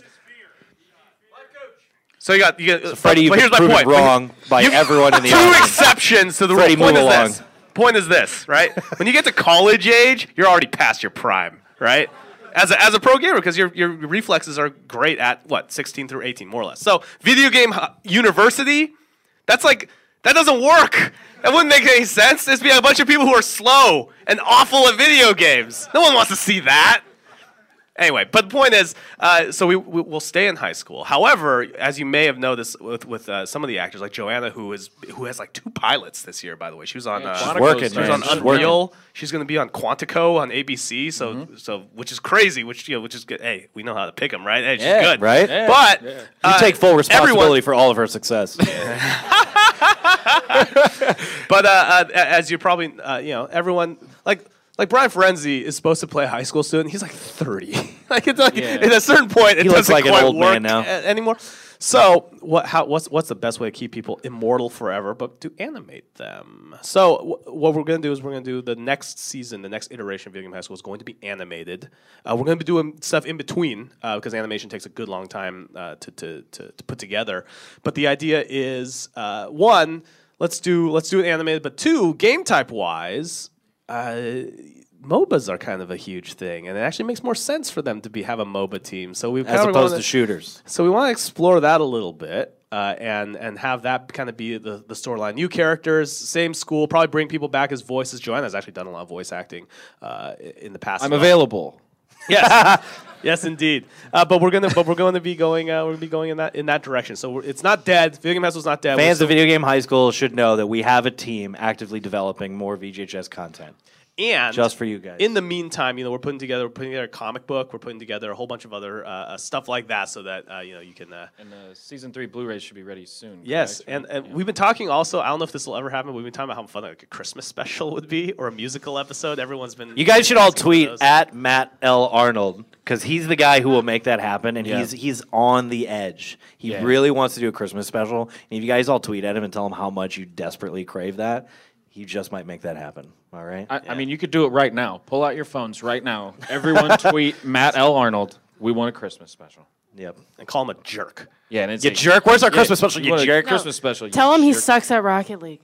So you got you got. So Freddie, you've but been here's my proven point. wrong by You- everyone in the Two audience. exceptions to the rule. Freddie, Point move is along. this. Point is this, right? When you get to college age, you're already past your prime, right? As a, as a pro gamer, because your your reflexes are great at what sixteen through eighteen, more or less. So video game hu- university, that's like that doesn't work. That wouldn't make any sense. There's be a bunch of people who are slow and awful at video games. No one wants to see that. Anyway, but the point is, uh, so we, we will stay in high school. However, as you may have noticed with with uh, some of the actors, like Joanna, who is who has like two pilots this year. By the way, she was on uh, Quantico's working, she was man. on She's Unreal. She's going to be on Quantico on A B C. So so which is crazy. Which you know, which is good. Hey, we know how to pick them, right? Hey, she's Yeah, good, right? Yeah. But You uh, take full responsibility everyone- for all of her success. But uh, uh, as you probably, uh, you know, everyone like like Brian Ferenzi is supposed to play a high school student. He's like thirty. Like it's like Yeah. at a certain point, it He looks doesn't like an quite old work man now. a- anymore. So what? How? What's what's the best way to keep people immortal forever, but to animate them? So w- what we're gonna do is we're gonna do the next season, the next iteration of Video Game High School is going to be animated. Uh, we're gonna be doing stuff in between uh, because animation takes a good long time uh, to, to to to put together. But the idea is uh, one, let's do let's do it animated, but two, game type wise. Uh, MOBAs are kind of a huge thing, and it actually makes more sense for them to be have a MOBA team. So we As opposed wanna, to shooters. So we want to explore that a little bit, uh, and and have that kind of be the the storyline. New characters, same school, probably bring people back as voices. Joanna's actually done a lot of voice acting uh, in the past. I'm as well. available. Yes, yes, indeed. Uh, but we're gonna, but we're going to be going, uh, we're gonna be going in that in that direction. So we're, it's not dead. Video Game High School's not dead. Fans We're of Video Game High School should know that we have a team actively developing more V G H S content. And Just for you guys. In the meantime, you know, we're putting together, we're putting together a comic book. We're putting together a whole bunch of other uh, uh, stuff like that, so that uh, you know you can. Uh, And uh, season three Blu-rays should be ready soon. yes, correct? and, and Yeah. we've been talking also. I don't know if this will ever happen. We've been talking about how fun like a Christmas special would be, or a musical episode. Everyone's been. You guys should all asking for tweet those. at Matt L. Arnold because he's the guy who will make that happen, and Yeah. he's he's on the edge. He Yeah. really wants to do a Christmas special. And if you guys all tweet at him and tell him how much you desperately crave that, he just might make that happen. All right. I, I mean, you could do it right now. Pull out your phones right now. Everyone tweet Matt L. Arnold. We want a Christmas special. Yep. and call him a jerk. Yeah, and it's You like- jerk. Where's our Yeah, Christmas special? You want a jerk. Christmas special. you Tell him he jerk. sucks at Rocket League.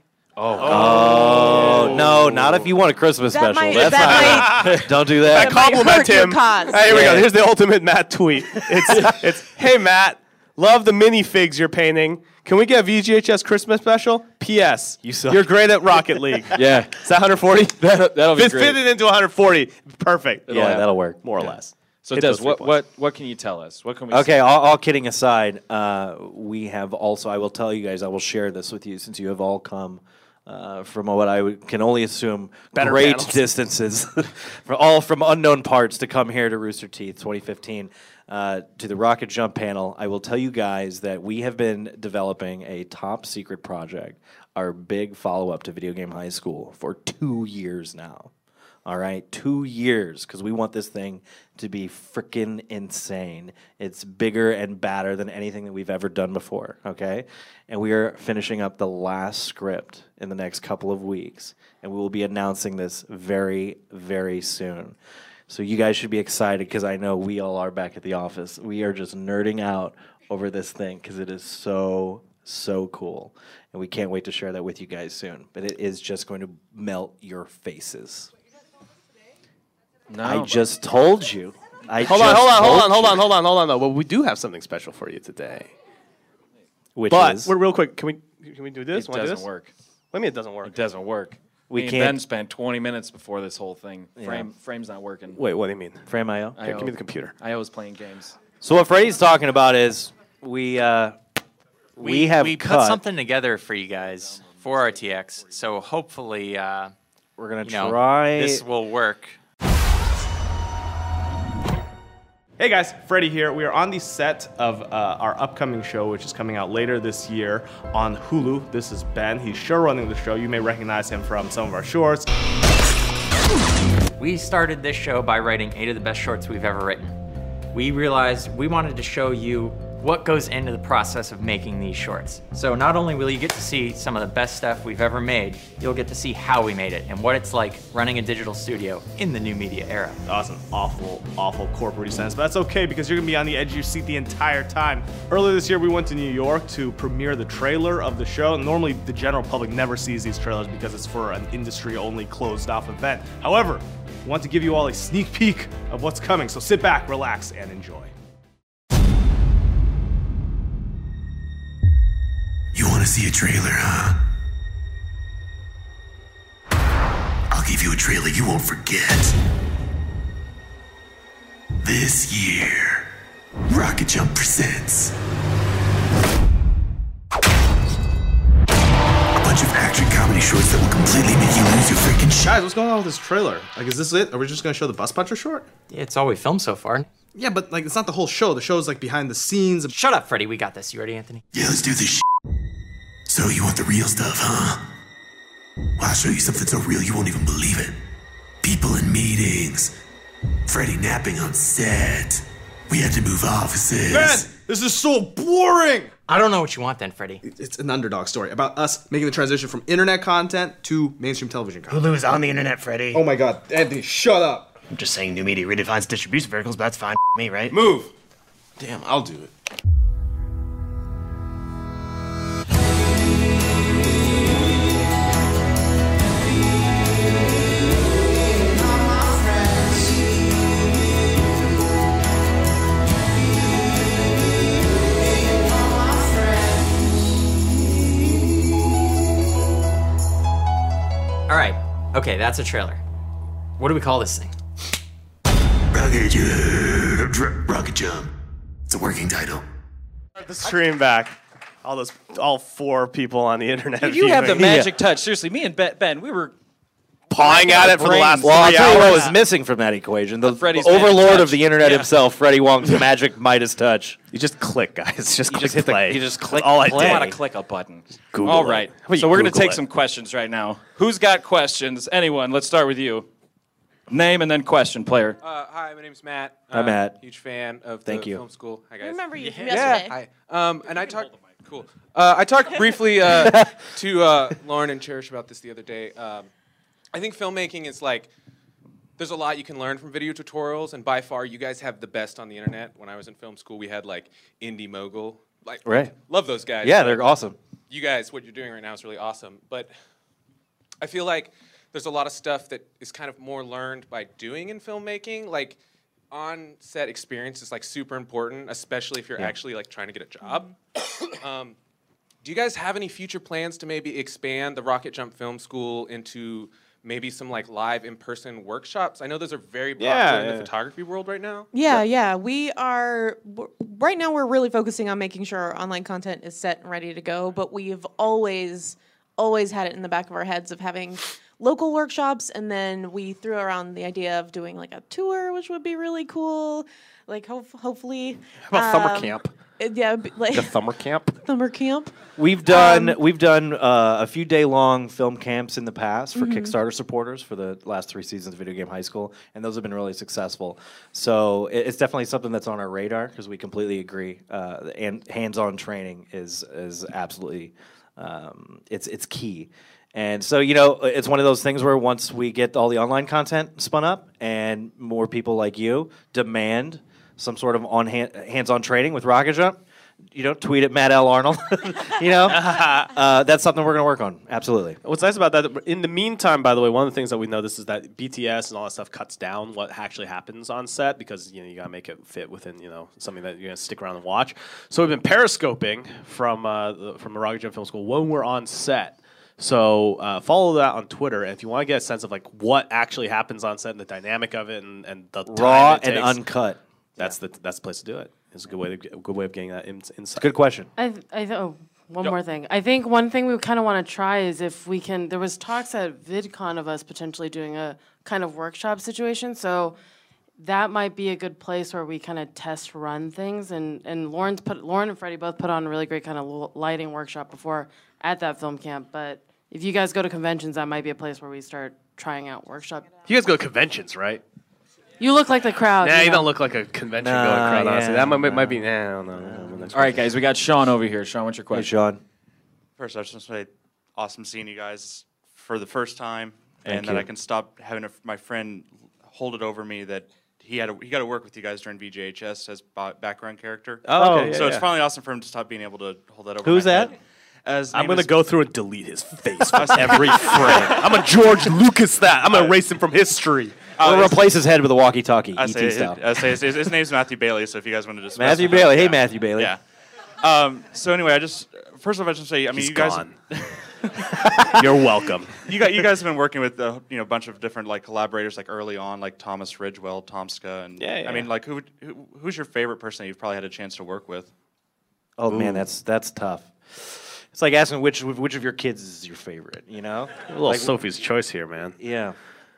Oh no, not if you want a Christmas That special. might- That's that not. Don't do that. That might Compliment hurt your him. cause. Hey, here we Yeah. go. Here's the ultimate Matt tweet. It's it's hey Matt, love the minifigs you're painting. Can we get a V G H S Christmas special? P S. You suck. You're great at Rocket League. Yeah, Is that one forty? that, that'll be Fit, great. fit it into one forty. Perfect. Yeah, that'll work. More or less. So, Hit Des, those three what, points. what what can you tell us? What can we? Okay, say? all, all kidding aside, uh, we have also, I will tell you guys, I will share this with you since you have all come uh, from what I would, can only assume Better great panels. distances, for all from unknown parts to come here to Rooster Teeth twenty fifteen uh, to the Rocket Jump panel. I will tell you guys that we have been developing a top secret project, our big follow up to Video Game High School, for two years now. All right, two years, because we want this thing to be freaking insane. It's bigger and badder than anything that we've ever done before, okay? And we are finishing up the last script in the next couple of weeks, and we will be announcing this very, very soon. So you guys should be excited, because I know we all are back at the office. We are just nerding out over this thing, because it is so, so cool. And we can't wait to share that with you guys soon. But it is just going to melt your faces. no, I just told you. I Hold on, just hold on, hold told on, hold you. on, hold on, hold on. Though, well, we do have something special for you today. Which But is we're real quick. Can we can we do this? it Wanna do doesn't this? work. What do you mean it doesn't work? It doesn't work. We Me and can't- Ben spent twenty minutes before this whole thing. Frame frame's not working. Wait, what do you mean? Frame I O. Here, give me the computer. I was playing games. So what Freddie's talking about is we uh, we, have we cut. put something together for you guys for R T X. So hopefully, uh, We're gonna you know, try. this will work. Hey guys, Freddie here. We are on the set of uh, our upcoming show, which is coming out later this year on Hulu. This is Ben. He's showrunning the show. You may recognize him from some of our shorts. We started this show by writing eight of the best shorts we've ever written. We realized we wanted to show you what goes into the process of making these shorts. So not only will you get to see some of the best stuff we've ever made, you'll get to see how we made it and what it's like running a digital studio in the new media era. That's an awful, awful corporate sense, but that's okay because you're gonna be on the edge of your seat the entire time. Earlier this year, we went to New York to premiere the trailer of the show. Normally, the general public never sees these trailers because it's for an industry-only closed-off event. However, we want to give you all a sneak peek of what's coming, so sit back, relax, and enjoy. You want to see a trailer, huh? I'll give you a trailer you won't forget. This year, Rocket Jump presents a bunch of action comedy shorts that will completely make you lose your freaking shit. Guys, what's going on with this trailer? Like, is this it? Are we just gonna show the Bus Puncher short? It's all we filmed so far. Yeah, but like, it's not the whole show. The show's like behind the scenes. Shut up, Freddie. We got this. You ready, Anthony? Yeah, let's do this shit. So, you want the real stuff, huh? Well, I'll show you something so real you won't even believe it. People in meetings. Freddie napping on set. We had to move offices. Ben! This is so boring. I don't know what you want then, Freddie. It's an underdog story about us making the transition from internet content to mainstream television content. Hulu's on the internet, Freddie. Oh my God, Anthony, shut up. I'm just saying new media redefines distribution verticals, but that's fine with me, right? Move. Damn, I'll do it. All right. Okay, that's a trailer. What do we call this thing? Rocket Jump. Rocket Jump. It's a working title. The stream back. All those, all four people on the internet. Dude, you have the viewing. magic touch. Seriously, me and Ben, Ben we were pawing at it for the last Well, I'll three tell you what hours. was missing from that equation. The, Freddy's the overlord magic of the touch. internet Yeah. himself, Freddie Wong's magic Midas touch. You just click, guys. Just You click just hit play. the, you just click all I play. did. Want to click a button. Google All it. right. How about So you we're going to Google take it? some questions right now. Who's got questions? Anyone? Let's start with you. Name and then question, player. Uh, hi, my name's Matt. Hi, Uh, Matt. Huge fan of Thank the you. film school. Hi, I guys. remember you from Yeah. yesterday. Hi. Um, and I talked. Cool. Uh, I talked briefly uh, to uh, Lauren and Cherish about this the other day. Um, I think filmmaking is like there's a lot you can learn from video tutorials, and by far, you guys have the best on the internet. When I was in film school, we had like Indie Mogul. Like, Right. love those guys. Yeah, but they're awesome. You guys, what you're doing right now is really awesome. But I feel like there's a lot of stuff that is kind of more learned by doing in filmmaking. Like on-set experience is like super important, especially if you're Yeah. actually like trying to get a job. um, do you guys have any future plans to maybe expand the Rocket Jump Film School into maybe some like live in-person workshops? I know those are very popular Yeah, in the yeah. photography world right now. Yeah, yeah. We are w- right now. We're really focusing on making sure our online content is set and ready to go. But we've always, always had it in the back of our heads of having local workshops, and then we threw around the idea of doing like a tour, which would be really cool. Like, hope hopefully, How about summer um, camp? it- yeah, b- like The summer camp? summer camp. We've done Um, we've done uh, a few day long film camps in the past for Mhm. Kickstarter supporters for the last three seasons of Video Game High School, and those have been really successful. So it- it's definitely something that's on our radar because we completely agree. Uh, and hands-on training is is absolutely um, it's it's key. And so, you know, it's one of those things where once we get all the online content spun up and more people like you demand some sort of on hand, hands-on training with Rocket Jump, you know, tweet at Matt L. Arnold. you know, uh, that's something we're going to work on. Absolutely. What's nice about that, in the meantime, by the way, one of the things that we noticed is that B T S and all that stuff cuts down what actually happens on set because you know you gotta make it fit within you know something that you're gonna stick around and watch. So we've been periscoping from uh, the, from the Rocket Jump Film School when we're on set. So uh, follow that on Twitter, and if you want to get a sense of like what actually happens on set and the dynamic of it, and, and the Raw time it and takes, uncut. That's the that's the place to do it. It's a good way to, a good way of getting that in, insight. Good question. I, th- I th- oh, one Go. more thing. I think one thing we kind of want to try is if we can. There was talks at VidCon of us potentially doing a kind of workshop situation. So that might be a good place where we kind of test run things. And and Lauren's put Lauren and Freddie both put on a really great kind of l- lighting workshop before at that film camp. But if you guys go to conventions, that might be a place where we start trying out workshop. You guys go to conventions, right? You look like the crowd. Nah, you know? don't look like a convention Nah, going crowd. Honestly, yeah, that might, no. might be. Nah, I don't know. All right, guys, we got Sean over here. Sean, what's your question? Sean. First, I just want to say, awesome seeing you guys for the first time, Thank and that you. I can stop having a, my friend hold it over me that he had a, he got to work with you guys during V J H S as ba- background character. Oh, okay, yeah, so it's yeah. finally awesome for him to stop being able to hold that over. Who's my that? head. As I'm name gonna is- go through and delete his face from every frame. I'm a George Lucas that. I'm gonna erase him from history. We'll it's- replace his head with a walkie-talkie, I E T say, style. I say his, his, his name's Matthew Bailey. So if you guys wanted to, Matthew specify- Bailey. Hey, yeah. Matthew Bailey. Yeah. Um, so anyway, I just first off, I just say, I mean, He's you guys. gone. You're welcome. You got you guys have been working with a you know bunch of different like collaborators like early on like Thomas Ridgewell, Tomska, and Yeah, yeah. I mean like who, would- who who's your favorite person that you've probably had a chance to work with? Oh man, that's that's tough. It's like asking which which of your kids is your favorite. You know, A little like, Sophie's choice here, man. Yeah.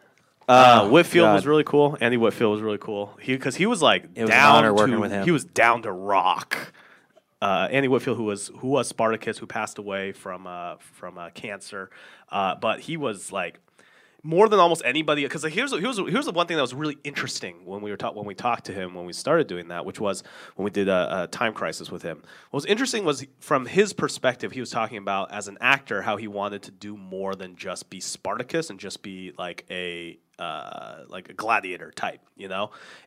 Uh, Oh, Whitfield God. was really cool. Andy Whitfield was really cool. He because he was like It was an down honor to working with him. he was down to rock. Uh, Andy Whitfield, who was who was Spartacus, who passed away from uh, from uh, cancer, uh, but he was like more than almost anybody, because like, here's here's here's the one thing that was really interesting when we were ta- when we talked to him when we started doing that, which was when we did a, a Time Crisis with him. What was interesting was from his perspective, he was talking about as an actor how he wanted to do more than just be Spartacus and just be like a uh, like a gladiator type, you know,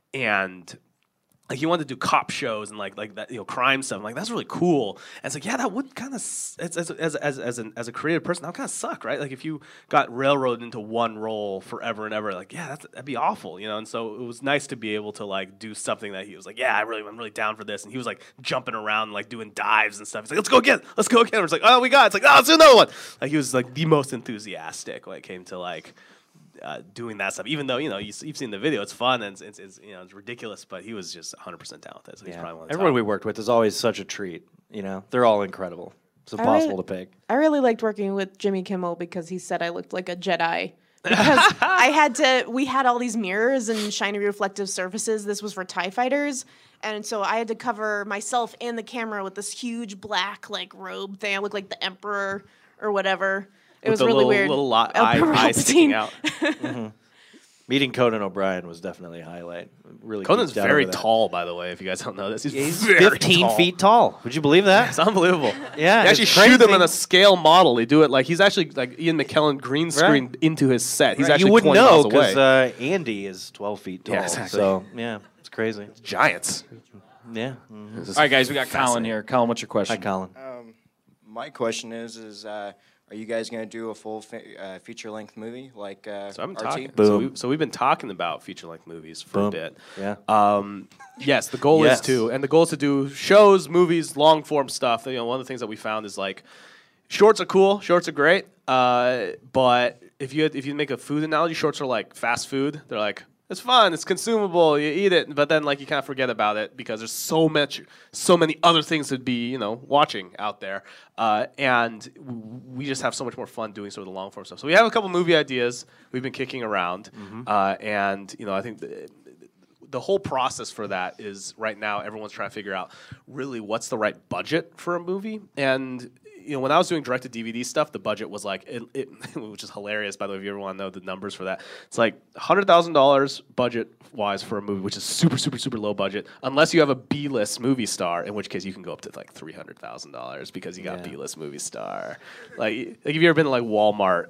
and. Like he wanted to do cop shows and like like that, you know, crime stuff. I'm like, that's really cool. And it's like, yeah, that would kind of as as as as as, an, as a creative person, that would kind of suck, right? Like if you got railroaded into one role forever and ever, like yeah, that's, that'd be awful, you know. And so it was nice to be able to like do something that he was like, yeah, I really, I'm really down for this. And he was like jumping around, like doing dives and stuff. He's like, let's go again, let's go again. We're like, oh, we got. It. It's like, oh, let's do another one. Like he was like the most enthusiastic when it came to like. Uh, doing that stuff, even though you know you, you've seen the video, it's fun and it's, it's, it's you know it's ridiculous, but he was just one hundred percent down with it. So he's Yeah. probably one of the Everyone top. we worked with is always such a treat. You know, they're all incredible. It's I impossible really- to pick. I really liked working with Jimmy Kimmel because he said I looked like a Jedi. Because I had to, we had all these mirrors and shiny reflective surfaces. This was for TIE fighters. And so I had to cover myself and the camera with this huge black like robe thing. I looked like the Emperor or whatever. It With was the really little, weird. little lot, Oh, eye, eye sticking Palpatine. out. Mm-hmm. Meeting Conan O'Brien was definitely a highlight. Really, Conan's geeked out very over that. tall, by the way. If you guys don't know this, he's, He's very fifteen tall. feet tall. Would you believe that? It's unbelievable. Yeah, they it's actually shoot him crazy. in a scale model. They do it like he's actually like Ian McKellen green screen Right. into his set. He's Right. actually you wouldn't twenty know miles away. uh, Andy is twelve feet tall. Yeah, exactly. So yeah, it's crazy. Giants. Yeah. Mhm. All right, guys, we got Colin here. Colin, what's your question? Hi, Colin. Um, my question is, is uh, are you guys going to do a full fi- uh, feature-length movie like uh, So I'm R T? talking. So, we, so we've been talking about feature-length movies for Boom. a bit. Yeah. Um, yes, the goal Yes. is to, and the goal is to do shows, movies, long-form stuff. You know, one of the things that we found is like, shorts are cool, shorts are great, uh, but if you had, if you make a food analogy, shorts are like fast food. They're like. It's fun. It's consumable. You eat it, but then like you kind of forget about it because there's so much, so many other things to be, you know, watching out there, uh, and w- we just have so much more fun doing sort of the long form stuff. So we have a couple movie ideas we've been kicking around, uh, and you know, I think the, the whole process for that is right now everyone's trying to figure out really what's the right budget for a movie. And you know, when I was doing direct to D V D stuff, the budget was like, it, it, which is hilarious, by the way, if you ever want to know the numbers for that. It's like one hundred thousand dollars budget-wise for a movie, which is super, super, super low budget, unless you have a B-list movie star, in which case you can go up to like three hundred thousand dollars because you got Yeah. like B-list movie star. Like, like, have you ever been to like Walmart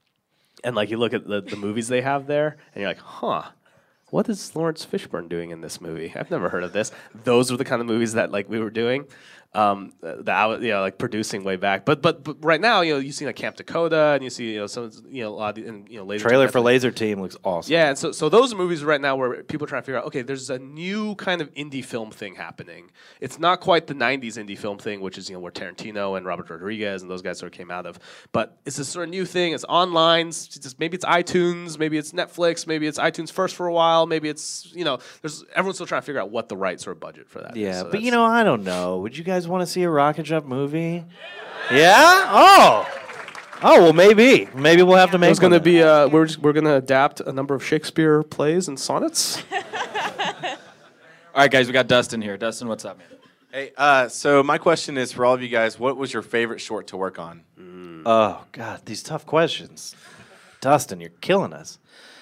and like you look at the, the movies they have there, and you're like, huh, what is Lawrence Fishburne doing in this movie? I've never heard of this. Those were the kind of movies that like we were doing, um, that I was, you know, like producing way back. But, but but right now, you know, you see like Camp Dakota, and you see you know some you know a lot of the, and, you know later Trailer for Laser Team looks awesome. yeah, and so so those are movies right now where people are trying to figure out, okay, there's a new kind of indie film thing happening. It's not quite the nineties indie film thing, which is you know where Tarantino and Robert Rodriguez and those guys sort of came out of. But it's this sort of new thing. It's online. It's just, maybe it's iTunes. Maybe it's Netflix. Maybe it's iTunes first for a while. Maybe it's you know there's everyone's still trying to figure out what the right sort of budget for that is. Yeah, So but that's- you know, I don't know. Would you guys want to see a Rocket Jump movie? Yeah? Oh. Oh, well, maybe. Maybe we'll have to make There's going to one. be uh, we're just, we're going to adapt a number of Shakespeare plays and sonnets. All right, guys, we got Dustin here. Dustin, what's up, man? Hey, uh, so my question is for all of you guys: what was your favorite short to work on? Oh, God, these tough questions. Dustin, you're killing us.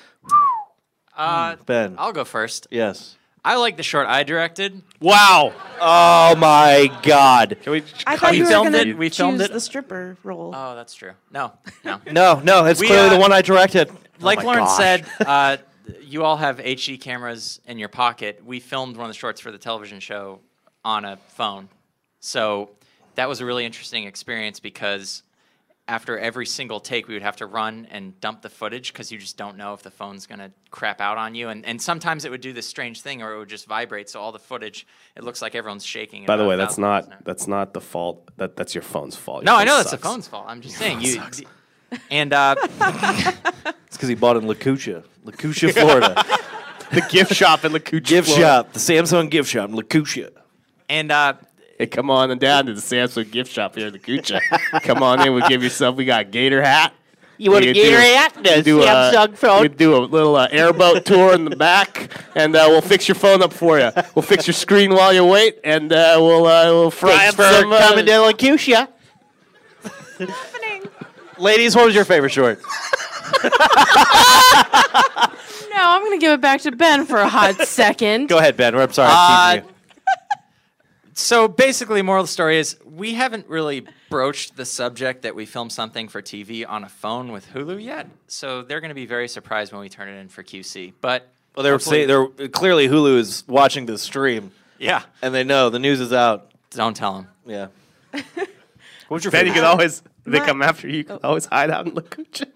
Uh, Ben. I'll go first. Yes. I like the short I directed. Wow. Oh, my God. Can we? I thought you were filmed going it. to We choose filmed it. the stripper role. Oh, that's true. No, no. No, no, it's We, clearly uh, the one I directed. Like Oh my Lauren gosh. said, uh, you all have H D cameras in your pocket. We filmed one of the shorts for the television show on a phone. So that was a really interesting experience because after every single take, we would have to run and dump the footage because you just don't know if the phone's going to crap out on you. And, and sometimes it would do this strange thing or it would just vibrate. So all the footage, it looks like everyone's shaking. By the about way, a that's thousand not miles an that's not the fault. That that's your phone's fault. No, Your I know phone that's the sucks. phone's fault. I'm just Your saying. phone You, sucks. and uh, It's because he bought in Lacucha, Lacucha, Florida. The gift shop in Lacucha, Gift Florida. shop, the Samsung gift shop in Lacucha. and uh, Hey, come on and down to the Samsung gift shop here in Lacucha. Come on in. We'll give you some. We got a gator hat. You want We a could do- gator hat? we No, could do a- Samsung phone. We could do a little uh, airboat tour in the back, and uh, we'll fix your phone up for you. We'll fix your screen while you wait, and uh, we'll uh, we'll fry Thanks up for some. Uh, coming to Lacucha. Ladies, what was your favorite short? No, I'm going to give it back to Ben for a hot second. Go ahead, Ben. I'm sorry. Uh, I'm teasing you. So basically, moral of the story is we haven't really broached the subject that we film something for T V on a phone with Hulu yet. So they're going to be very surprised when we turn it in for Q C. But Well, they were saying they're clearly Hulu is watching the stream. Yeah. And they know the news is out. Don't tell them. Yeah. What's your Ben, you favorite? can always, they My- come after you, you can always hide out in the kitchen.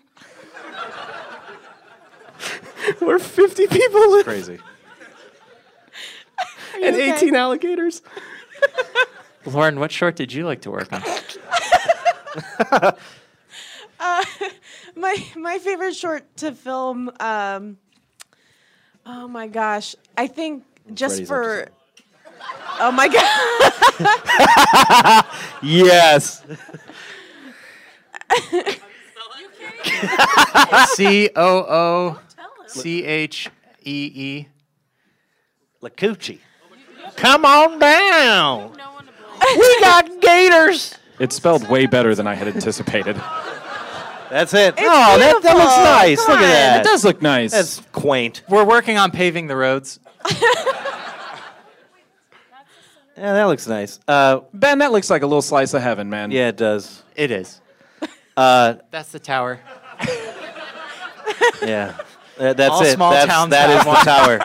Where fifty people live. Crazy. And okay? eighteen alligators. Lauren, what short did you like to work on? Uh, my my favorite short to film. Um, oh my gosh, I think just Freddy's for. Oh my god. Yes. C O O C H E E. Lacucci. Come on down. We got gators. It's spelled way better than I had anticipated. That's it. It's oh, that, that looks beautiful. nice. Come Look at on. that. It does look nice. That's quaint. We're working on paving the roads. Yeah, that looks nice. Uh, Ben, that looks like a little slice of heaven, man. yeah, it does. It is. Uh, That's the tower. yeah. Uh, that's All it. small That's, towns that have is the one. tower.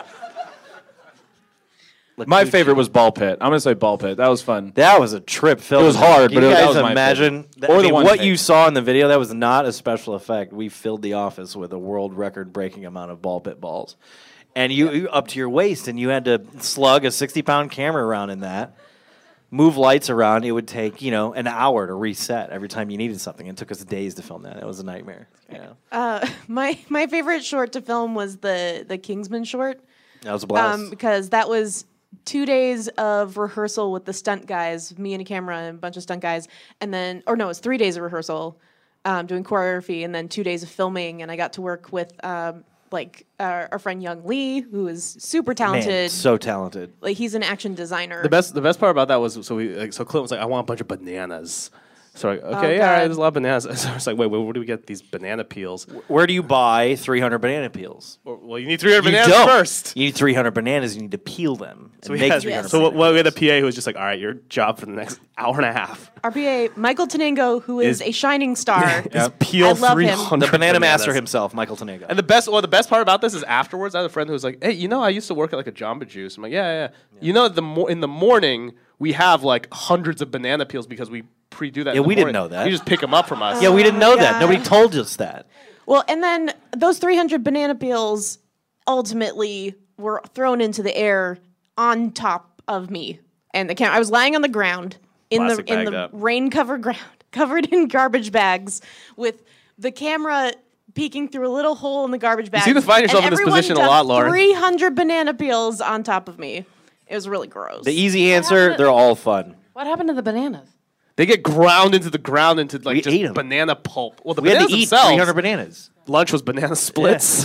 My favorite was Ball Pit. I'm gonna say Ball Pit. That was fun. That was a trip film. It was hard, Can but you it- that guys was my imagine favorite. that- Or I the mean, one what take. you saw in the video? That was not a special effect. We filled the office with a world record breaking amount of ball pit balls, and you, you up to your waist, and you had to slug a sixty pound camera around in that. Move lights around. It would take you know an hour to reset every time you needed something. It took us days to film that. It was a nightmare. Yeah, Uh, my my favorite short to film was the the Kingsman short. that was a blast. Um, because that was two days of rehearsal with the stunt guys, me and a camera and a bunch of stunt guys, and then, or no, it was three days of rehearsal, um, doing choreography, and then two days of filming, and I got to work with um, like our, our friend Young Lee, who is super talented. Man, so talented. Like he's an action designer. The best, the best part about that was so we like, so Clint was like, I want a bunch of bananas. So like, okay, Oh, yeah, all right, God. there's a lot of bananas. So I was like, wait, wait, where do we get these banana peels? Where do you buy three hundred banana peels? Well, you need three hundred You bananas don't. first. You need three hundred bananas. You need to peel them and So we make had, three hundred. so what, what, we had a P A who was just like, all right, your job for the next hour and a half R P A Michael Tenango, who is, Is- a shining star. is peel I love three him. hundred The banana bananas. master himself, Michael Tanega. And the best, well, the best part about this is afterwards, I had a friend who was like, "Hey, you know, I used to work at like a Jamba Juice." I'm like, "Yeah, yeah." yeah. You know, the mo- in the morning we have like hundreds of banana peels because we pre-do that. Yeah, in the we didn't morning. know that. You just pick them up from us. Yeah, we didn't know Oh, that. God. Nobody told us that. Well, and then those three hundred banana peels ultimately were thrown into the air on top of me and the camera. I was lying on the ground in Plastic the in bagged the up. rain-covered ground, covered in garbage bags, with the camera peeking through a little hole in the garbage bag. seem to find yourself and in this everyone position a dumped lot, Lauren. three hundred banana peels on top of me. It was really gross. The easy answer, they're all fun. What happened to the bananas? They get ground into the ground into like We just ate 'em. banana pulp. Well, the We had bananas to eat themselves. three hundred bananas. Lunch was banana splits.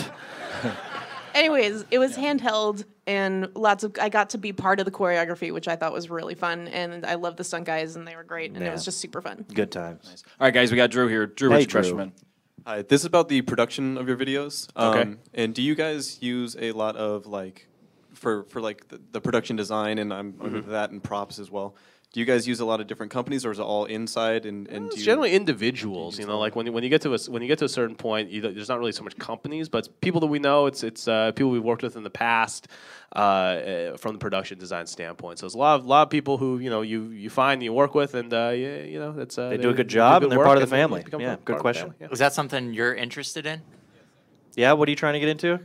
Anyways, it was handheld and lots of. I got to be part of the choreography, which I thought was really fun, and I love the stunt guys, and they were great, and Yeah. it was just super fun. Good times. All right, guys, we got Drew here. Drew, Hey, what's your Drew. question, man? Hi, this is about the production of your videos. Um, Okay. And do you guys use a lot of like, for for like the, the production design and I'm under Mhm. that and props as well? Do you guys use a lot of different companies or is it all inside? And, and do It's you, generally individuals, you know. Like when you, when you get to a s- when you get to a certain point, you, there's not really so much companies, but it's people that we know. It's it's uh, people we've worked with in the past uh, uh, from the production design standpoint. So there's a lot of lot of people who you know you you find you work with, and uh, yeah, you know that's uh, They do a good job and they're work part of the and they family. become Yeah, part good of the question. family, yeah. Is that something you're interested in? Yeah, what are you trying to get into?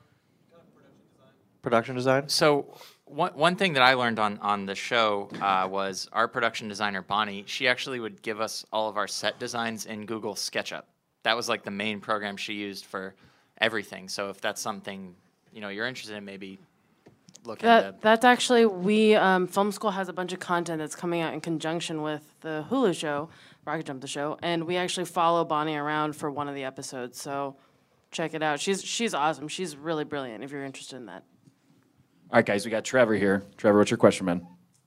Production design? So one one thing that I learned on on the show uh, was our production designer Bonnie. She actually would give us all of our set designs in Google SketchUp. That was like the main program she used for everything. So if that's something you know you're interested in, maybe look into. That that's actually we um, Film School has a bunch of content that's coming out in conjunction with the Hulu show, Rocket Jump the show, and we actually follow Bonnie around for one of the episodes. So check it out. She's she's awesome. She's really brilliant. If you're interested in that. All right, guys, we got Trevor here. Trevor, what's your question, man?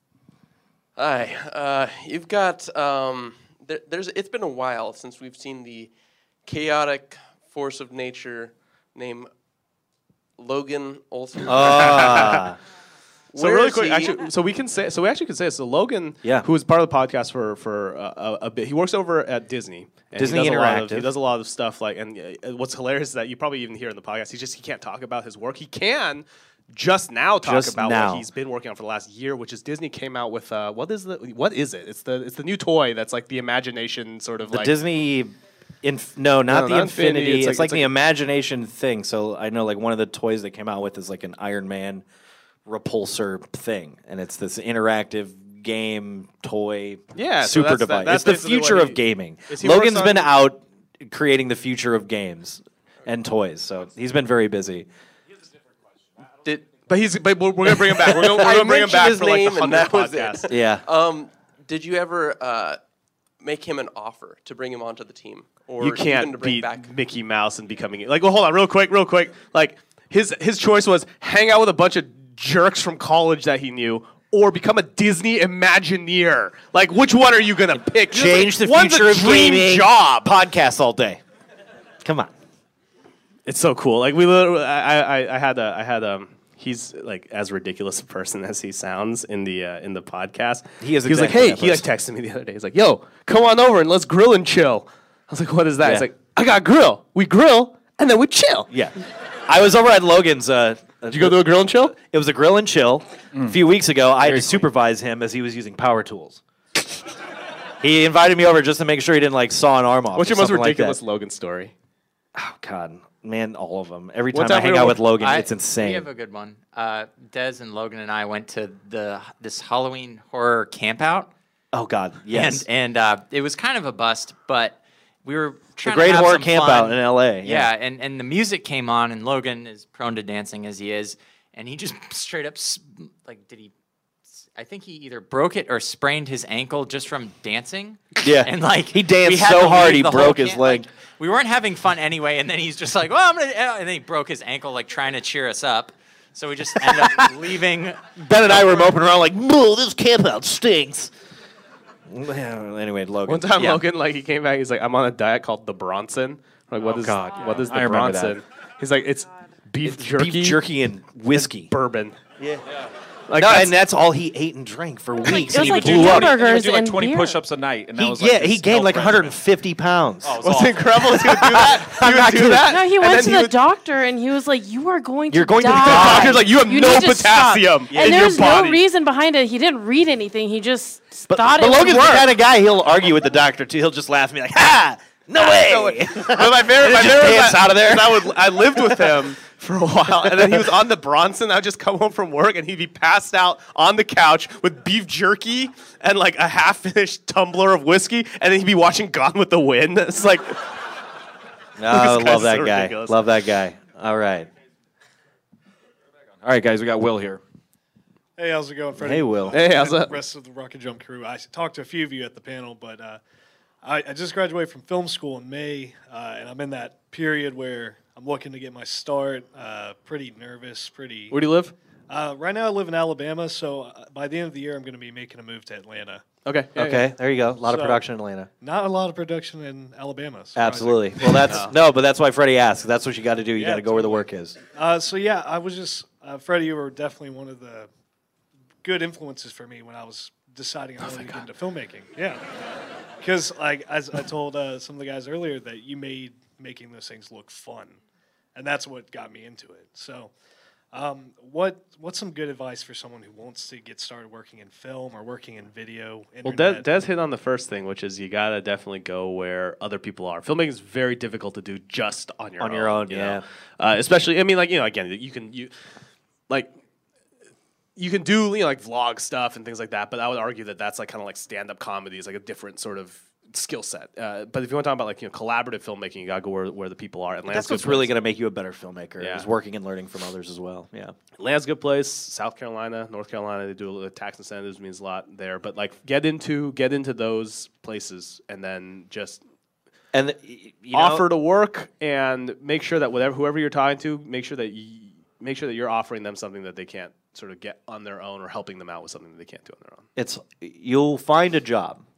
Hi. Uh, you've got um, there, there's. It's been a while since we've seen the chaotic force of nature named Logan Olson. Ah. So Where really is quick, he? actually, so we can say, so we actually could say, so Logan, Yeah. who was part of the podcast for for uh, a, a bit, he works over at Disney. And Disney he does a lot of- Interactive. he does a lot of stuff like, and uh, what's hilarious is that you probably even hear in the podcast, he just he can't talk about his work. He can just now talk Just about now. what he's been working on for the last year, which is Disney came out with uh, what is the what is it? It's the it's the new toy that's like the imagination sort of The like Disney, inf- no, not No, the not Infinity. Infinity. It's, It's like, like- the it's like- imagination thing. So I know, like one of the toys they came out with is like an Iron Man repulsor thing, and it's this interactive game toy. Yeah, so super that's- that- device. that's it's the basically what future he- of gaming. is he Logan's works been on- out creating the future of games and toys, so he's been very busy. Did But he's but we're, we're gonna bring him back. We're gonna, we're I gonna bring him mentioned back his for like name the and hundredth that was podcast. it. Yeah. Um, did you ever uh, make him an offer to bring him onto the team, or You even to can't bring beat back? Mickey Mouse and becoming like. Well, hold on, real quick, real quick. Like his his choice was hang out with a bunch of jerks from college that he knew, or become a Disney Imagineer. Like, which one are you gonna pick? Change the One's future a of dream gaming. job. Podcast all day. Come on. It's so cool. Like we, literally, I, I, I had a, I had um. He's like as ridiculous a person as he sounds in the uh, in the podcast. He is He was like, exactly hey, that he like person. texted me the other day. He's like, yo, come on over and let's grill and chill. I was like, what is that? Yeah. He's like, I got grill. We grill and then we chill. Yeah. I was over at Logan's. Uh, Did you go to a grill and chill? It was a grill and chill. A few weeks ago, I had to supervise him as he was using power tools. He invited me over just to make sure he didn't like saw an arm off. What's or your most something like ridiculous that. Logan story? Oh God, man, all of them. Every One time I time we hang were- out with Logan, I- it's insane. We have a good one. Uh, Des and Logan and I went to the this Halloween horror campout. Oh God, yes. And and uh, it was kind of a bust, but we were trying Great to have Horror some Campout fun. in L A, Yeah. yeah. and and the music came on, and Logan is prone to dancing as he is, and he just straight up s- like did he. I think he either broke it or sprained his ankle just from dancing. Yeah. and like He danced we had so to hard leave he the whole broke his camp- leg. like, we weren't having fun anyway, and then he's just like, "Well, I'm gonna," and then he broke his ankle like trying to cheer us up. So we just ended up leaving. Ben and I were moping around like, "Boo, this campout stinks." Anyway, Logan. One time, Yeah. Logan, like he came back. He's like, I'm on a diet called the Bronson. Like, what Oh, is God. what is I the remember that. Bronson? He's like, it's beef jerky, Beef jerky and whiskey. bourbon. Yeah. Like no, that's- and that's all he ate and drank for weeks. it was He like blew up. hamburgers He would do like and twenty beer. push-ups a night, and that He- was like yeah, his he gained health like regimen. one hundred fifty pounds. Oh, it was What's awful. incredible is he would do that. He I'm would not do kidding. that. No, he and went then to he the would- doctor and he was like, "You are going to You're going to- die. the doctor's like, "You have no need to stop." potassium in And your there's body. no reason behind it. He didn't read anything. He just But, thought but it Logan's would the work. kind of guy, he'll argue with the doctor too. He'll just laugh and be like, "Ha! No way!" No way. But my favorite, my Just favorite dance was out of there. is I would, I lived with him for a while, and then he was on the Bronson. I would just come home from work, and he'd be passed out on the couch with beef jerky and like a half-finished tumbler of whiskey, and then he'd be watching Gone with the Wind. It's like, No, I This guy's love that so guy. ridiculous. Love that guy. All right. All right, guys, we got Will here. Hey, how's it going, Freddie? Hey, Will. Hey, how's And it? the rest of the Rocket Jump crew. I talked to a few of you at the panel, but uh, I, I just graduated from film school in May, uh, and I'm in that period where I'm looking to get my start. Uh, pretty nervous, pretty. Where do you live? Uh, right now, I live in Alabama, so uh, by the end of the year, I'm going to be making a move to Atlanta. Okay. yeah, Okay, yeah. there you go. A lot of So- production in Atlanta. Not a lot of production in Alabama. surprising. Absolutely. Well, that's no, but that's why Freddie asked. That's what you got to do. You Yeah, got to go where the totally. work is. Uh, so yeah, I was just uh, Freddie. You were definitely one of the good influences for me when I was deciding I wanted to get into filmmaking. Yeah, because like as I told uh, some of the guys earlier, that you made making those things look fun, and that's what got me into it. So, um, what what's some good advice for someone who wants to get started working in film or working in video? Well, Internet? Des, Des hit on the first thing, which is you gotta definitely go where other people are. Filmmaking is very difficult to do just on your On own. your own, you yeah. know? Uh, especially, I mean, like you know, again, you can you like you can do you know like vlog stuff and things like that, but I would argue that that's like kind of like stand up comedy is like a different sort of skill set. Uh, but if you want to talk about like you know collaborative filmmaking, you gotta go where, where the people are. Atlanta's That's a good what's really place. going to make you a better filmmaker. Yeah. Is working and learning from others as well. Yeah. Atlanta's a good place. South Carolina, North Carolina, they do a little tax incentives means a lot there. But like get into get into those places and then just And y- you know, offer to work and make sure that whatever whoever you're talking to, make sure that you make sure that you're offering them something that they can't sort of get on their own or helping them out with something that they can't do on their own. It's you'll find a job.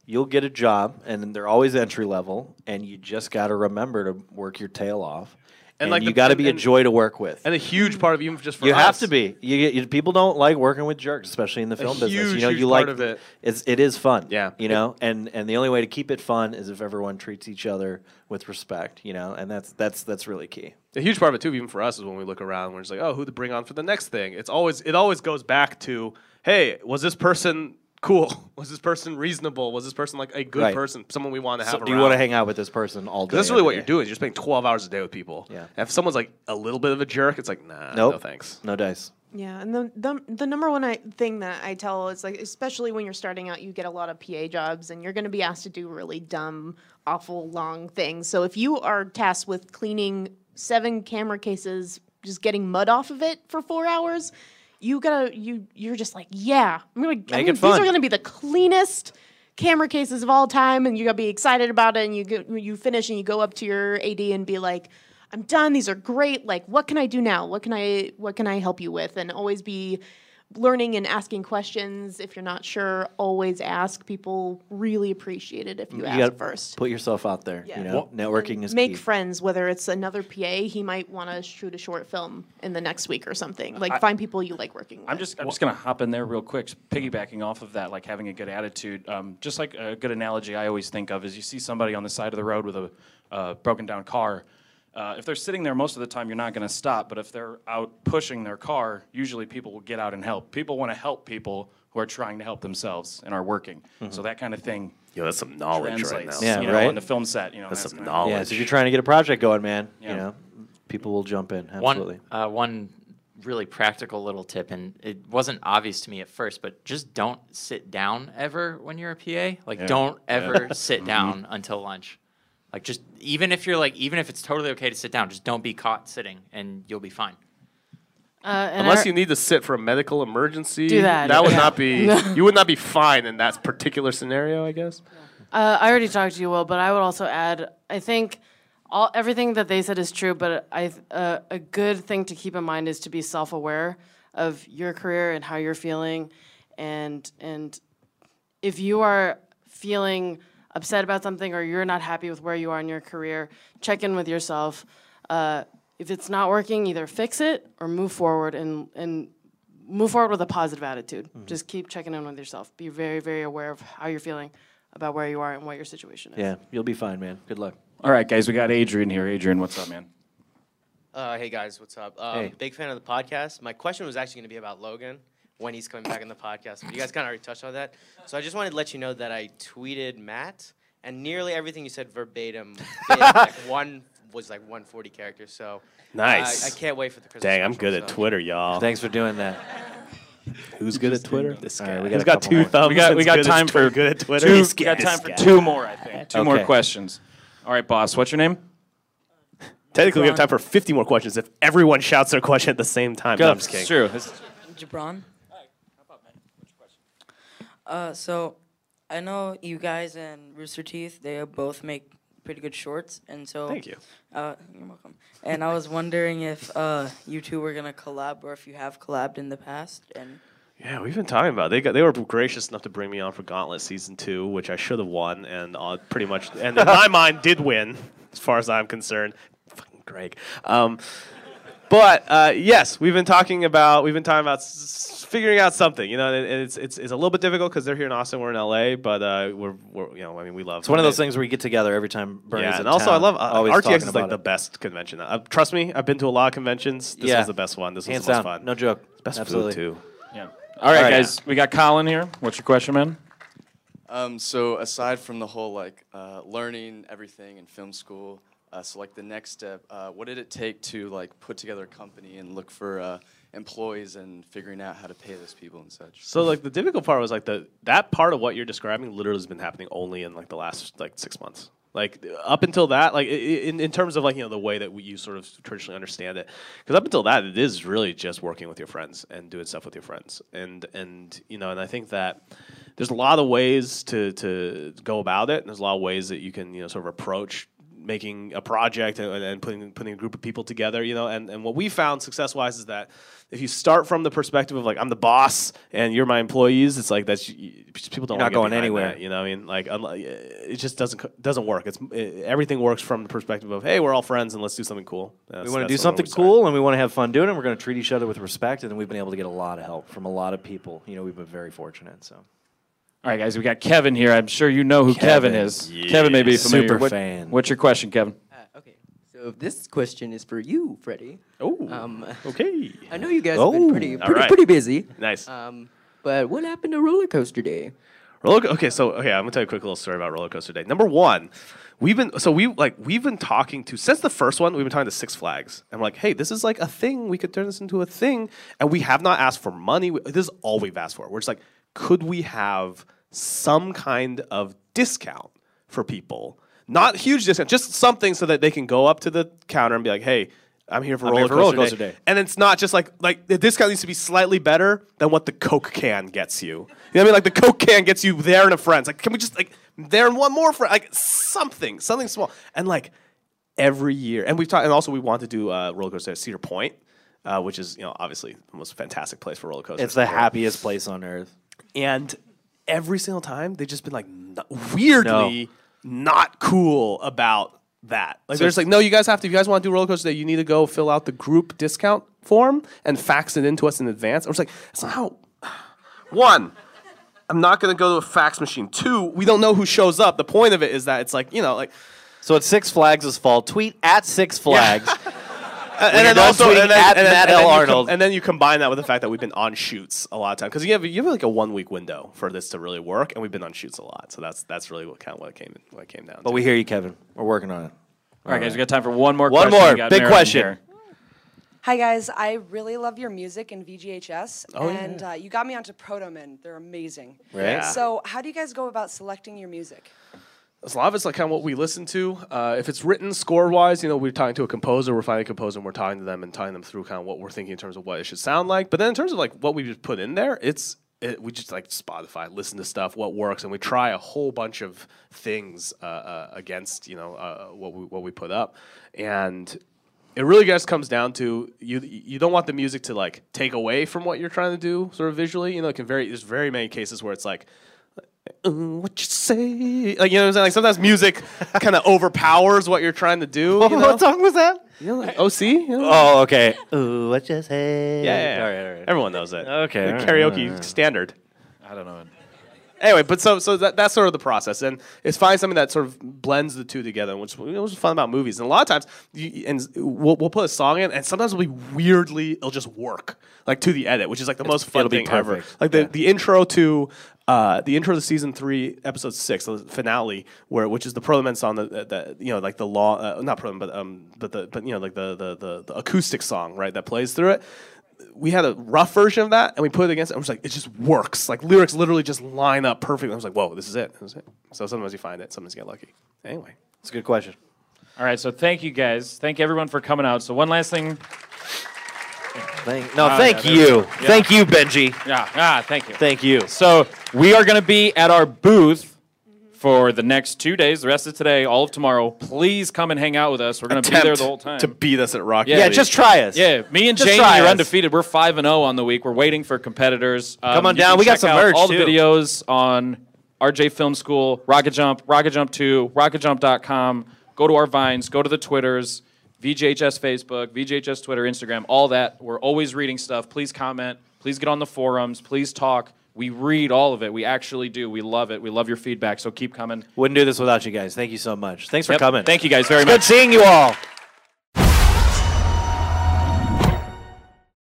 you'll get a job, and they're always entry level, and you just got to remember to work your tail off. And, And, like, you the- got to and- be a and- joy to work with. And a huge part of even just for you us. have to be. You, get- you people don't like working with jerks, especially in the A film business. huge, You know, huge you part like of it. It's it is fun. Yeah. You know, and and the only way to keep it fun is if everyone treats each other with respect. You know, and that's that's that's really key. A huge part of it too, even for us, is when we look around, we're just like, oh, who to bring on for the next thing. It's always it always goes back to, hey, was this person cool? Was this person reasonable? Was this person like a good Right. person, someone we want to have So around? do you want to hang out with this person all day? 'Cause that's really every what day? you're doing. You're spending twelve hours a day with people. Yeah. And if someone's like a little bit of a jerk, it's like, nah, Nope. no thanks. No dice. Yeah, and the, the the number one I, thing that I tell is like, especially when you're starting out, you get a lot of P A jobs, and you're going to be asked to do really dumb, awful, long things. So if you are tasked with cleaning seven camera cases, just getting mud off of it for four hours, you gotta you you're just like, yeah, I'm gonna. Make I mean, it these fun. are going to be the cleanest camera cases of all time, and you gotta be excited about it. And you go, you finish, and you go up to your A D and be like, I'm done. These are great. Like, what can I do now? What can I what can I help you with? And always be learning and asking questions. If you're not sure, always ask. People really appreciate it if you, ask gotta first. Put yourself out there. Yeah. You know, networking is Make key. friends, whether it's another P A, he might want to shoot a short film in the next week or something. Like, I- find people you like working with. I'm just I'm just gonna hop in there real quick, piggybacking off of that, like having a good attitude. Um, just like a good analogy I always think of is you see somebody on the side of the road with a uh, broken down car. Uh, if they're sitting there most of the time, you're not going to stop. But if they're out pushing their car, usually people will get out and help. People want to help people who are trying to help themselves and are working. Mhm. So that kind of thing. Yo, that's some knowledge right translates, now. Yeah, you know, right? on the film set. You know, That's that's some kinda- knowledge. Yeah, so if you're trying to get a project going, man, Yeah. you know, people will jump in. Absolutely. One, uh, one really practical little tip, and it wasn't obvious to me at first, but just don't sit down ever when you're a P A. Like, Yeah. don't ever Yeah. sit Mhm. down until lunch. Like, just even if you're like, even if it's totally okay to sit down, just don't be caught sitting, and you'll be fine. Uh, and Unless I- you need to sit for a medical emergency, Do that. would Yeah. not be. You would not be fine in that particular scenario, I guess. Uh, I already talked to you, Will, but I would also add, I think all everything that they said is true, but I uh, a good thing to keep in mind is to be self-aware of your career and how you're feeling, and and if you are feeling upset about something or you're not happy with where you are in your career, check in with yourself. Uh, if it's not working, either fix it or move forward and and move forward with a positive attitude. Mm-hmm. Just keep checking in with yourself. Be very, very aware of how you're feeling about where you are and what your situation is. Yeah, you'll be fine, man. Good luck. All right, guys, we got Adrian here. Adrian, what's up, man? Uh, hey guys, what's up? Um, Hey. Big fan of the podcast. My question was actually going to be about Logan when he's coming back in the podcast, but you guys kind of already touched on that. So I just wanted to let you know that I tweeted Matt, and nearly everything you said verbatim, fit, like one was like one forty characters. So Nice. I, I can't wait for the Christmas. Dang, I'm special, good at so. Twitter, y'all. Thanks for doing that. Who's good at Twitter? This All guy. right, we Who's got a got couple two more. thumbs. We got we and got good at time Twitter- for good at Twitter. Two, This we got guy. time for This guy. two more, I think. Two more Okay. questions. All right, boss. What's your name? Technically, we have time for fifty more questions if everyone shouts their question at the same time. Go. No, I'm just kidding. It's true. It's- Jabron. Uh, so I know you guys and Rooster Teeth, they both make pretty good shorts, and so Thank you. Uh, you're welcome. And I was wondering if uh, you two were gonna collab, or if you have collabed in the past. And Yeah, we've been talking about it. They got they were gracious enough to bring me on for Gauntlet season two, which I should have won, and uh, pretty much, and in my mind, did win, as far as I'm concerned. Fucking Greg. Um, but uh, yes, we've been talking about we've been talking about s- s- figuring out something. You know, and it's it's it's a little bit difficult because they're here in Austin, we're in L A, but uh, we're, we're you know, I mean, we love. It's one of those it. things where you get together every time Bernie's Yeah, in and also I town, love uh, always R T X talking is like about the it. best convention. Uh, trust me, I've been to a lot of conventions. This Yeah. was the best one. This Hands was the most down. fun. No joke. Best Absolutely. food too. Yeah. All right, All right. guys. We got Colin here. What's your question, man? Um, so aside from the whole like uh, learning everything in film school, uh, so like the next step, uh, what did it take to like put together a company and look for uh, employees and figuring out how to pay those people and such? So like the difficult part was like the that part of what you're describing literally has been happening only in like the last like six months. Like up until that, like i- i- in in terms of like you know the way that we, you sort of traditionally understand it, because up until that it is really just working with your friends and doing stuff with your friends, and and you know and I think that there's a lot of ways to to go about it, and there's a lot of ways that you can you know sort of approach making a project and, and putting putting a group of people together, you know. And, and what we found success wise is that if you start from the perspective of like I'm the boss and you're my employees, it's like that's you, people don't You're wanna not going get behind anywhere. that, you know. What I mean, like unlike, it just doesn't co- doesn't work. It's it, everything works from the perspective of hey, we're all friends and let's do something cool. That's, we want to that's do sort of something where we cool, and we want to have fun doing it. And we're going to treat each other with respect, and we've been able to get a lot of help from a lot of people. You know, we've been very fortunate. So, All right, guys, we got Kevin here. I'm sure you know who Kevin, Kevin, is. yeah. Kevin may be familiar. Super What- fan. What's your question, Kevin? So this question is for you, Freddie. Oh, um, okay. I know you guys Oh, have been pretty, all pretty, right. pretty busy. Nice. Um, but what happened to Roller Coaster Day? Roller, okay, so okay, I'm gonna tell you a quick little story about Roller Coaster Day. Number one, we've been so we like we've been talking to since the first one. We've been talking to Six Flags. And we're like, hey, this is like a thing. We could turn this into a thing, and we have not asked for money. We- This is all we've asked for. We're just like, could we have some kind of discount for people? Not huge discount, just something so that they can go up to the counter and be like, hey. I'm here for, I'm roller, here for coaster Roller Coaster day. Day. And it's not just like like the discount needs to be slightly better than what the Coke can gets you. You know what I mean? Like the Coke can gets you there and a friend's. Like, can we just like there and one more friend? Like something, something small. And like every year, and we've talked, and also we want to do uh, roller coaster at Cedar Point, uh, which is you know obviously the most fantastic place for roller coasters. it's the in the world. happiest place on earth. And every single time they've just been like n- weirdly not cool about that. Like So there's like, no, you guys have to, if you guys want to do roller coaster day, you need to go fill out the group discount form and fax it into us in advance. I was like, that's not how. One, I'm not going to go to a fax machine. Two, we don't know who shows up. The point of it is that it's like, you know, like. So it's Six Flags' fault. Tweet at Six Flags. And, When and you're then done also, tweeting and then, at and then- Matt and then L. you com- Arnold. and then you combine that with the fact that we've been on shoots a lot of time because you have you have like a one week window for this to really work, and we've been on shoots a lot. So that's that's really what kind of what it came what it came down. But we hear you, Kevin. We're working on it. All right, guys, we got time for one more One question. more. We got Big Marilyn question. here. Hi guys, I really love your music and V G H S, Oh, yeah. and uh, you got me onto Protomen. They're amazing. Right. Yeah. So, how do you guys go about selecting your music? A lot of it's like kind of what we listen to. Uh, if it's written score-wise, you know, we're talking to a composer, we're finding a composer, and we're talking to them and talking them through kind of what we're thinking in terms of what it should sound like. But then in terms of like what we just put in there, it's it, we just like Spotify, listen to stuff, what works, and we try a whole bunch of things uh, uh, against you know uh, what we what we put up, and it really just comes down to you. You don't want the music to like take away from what you're trying to do, sort of visually. You know, it can very there's very many cases where it's like. Uh, what you say? Like you know what I'm saying? Like sometimes music kind of overpowers what you're trying to do. What, you know? what song was that? You know, like O C. You know? Oh, okay. Ooh, what you say? Yeah, yeah, yeah. All right, all right. Everyone knows it. Okay, The all right, karaoke all right. standard. I don't know. Anyway, but so so that, that's sort of the process, and it's finding something that sort of blends the two together, which you know, was fun about movies. And a lot of times, you, and we'll, we'll put a song in, and sometimes it'll be weirdly, it'll just work like to the edit, which is like the most fun it'll be thing ever. perfect. Like the, the intro to uh, the intro to season three, episode six, the finale, where which is the Proto Men song that, that, that you know like the law, uh, not Proto Men, but um, but the but you know like the the the, the acoustic song right that plays through it. We had a rough version of that, and we put it against it. And I was like, it just works. Like lyrics literally just line up perfectly. I was like, whoa, this is it. This is it. So sometimes you find it, sometimes you get lucky. Anyway, it's a good question. All right, so thank you guys. Thank everyone for coming out. So one last thing. Thank, no, Ah, thank yeah, you. there we go. Yeah. Thank you, Benji. Yeah, ah, thank you. Thank you. So we are going to be at our booth for the next two days, the rest of today, all of tomorrow. Please come and hang out with us. We're going to be there the whole time. to beat us at Rocket Yeah, League. just try us. Yeah, me and Just Jamie try are us. undefeated. We're five and zero on the week. We're waiting for competitors. Um, Come on you down. can We got check some out merch, All too. the videos on R J Film School, Rocket Jump, Rocket Jump two, rocket jump dot com. Go to our Vines. Go to the Twitters, V J H S Facebook, V J H S Twitter, Instagram. All that. We're always reading stuff. Please comment. Please get on the forums. Please talk. We read all of it. We actually do. We love it. We love your feedback. So keep coming. Wouldn't do this without you guys. Thank you so much. Thanks for Yep. coming. Thank you guys very It's much. Good seeing you all.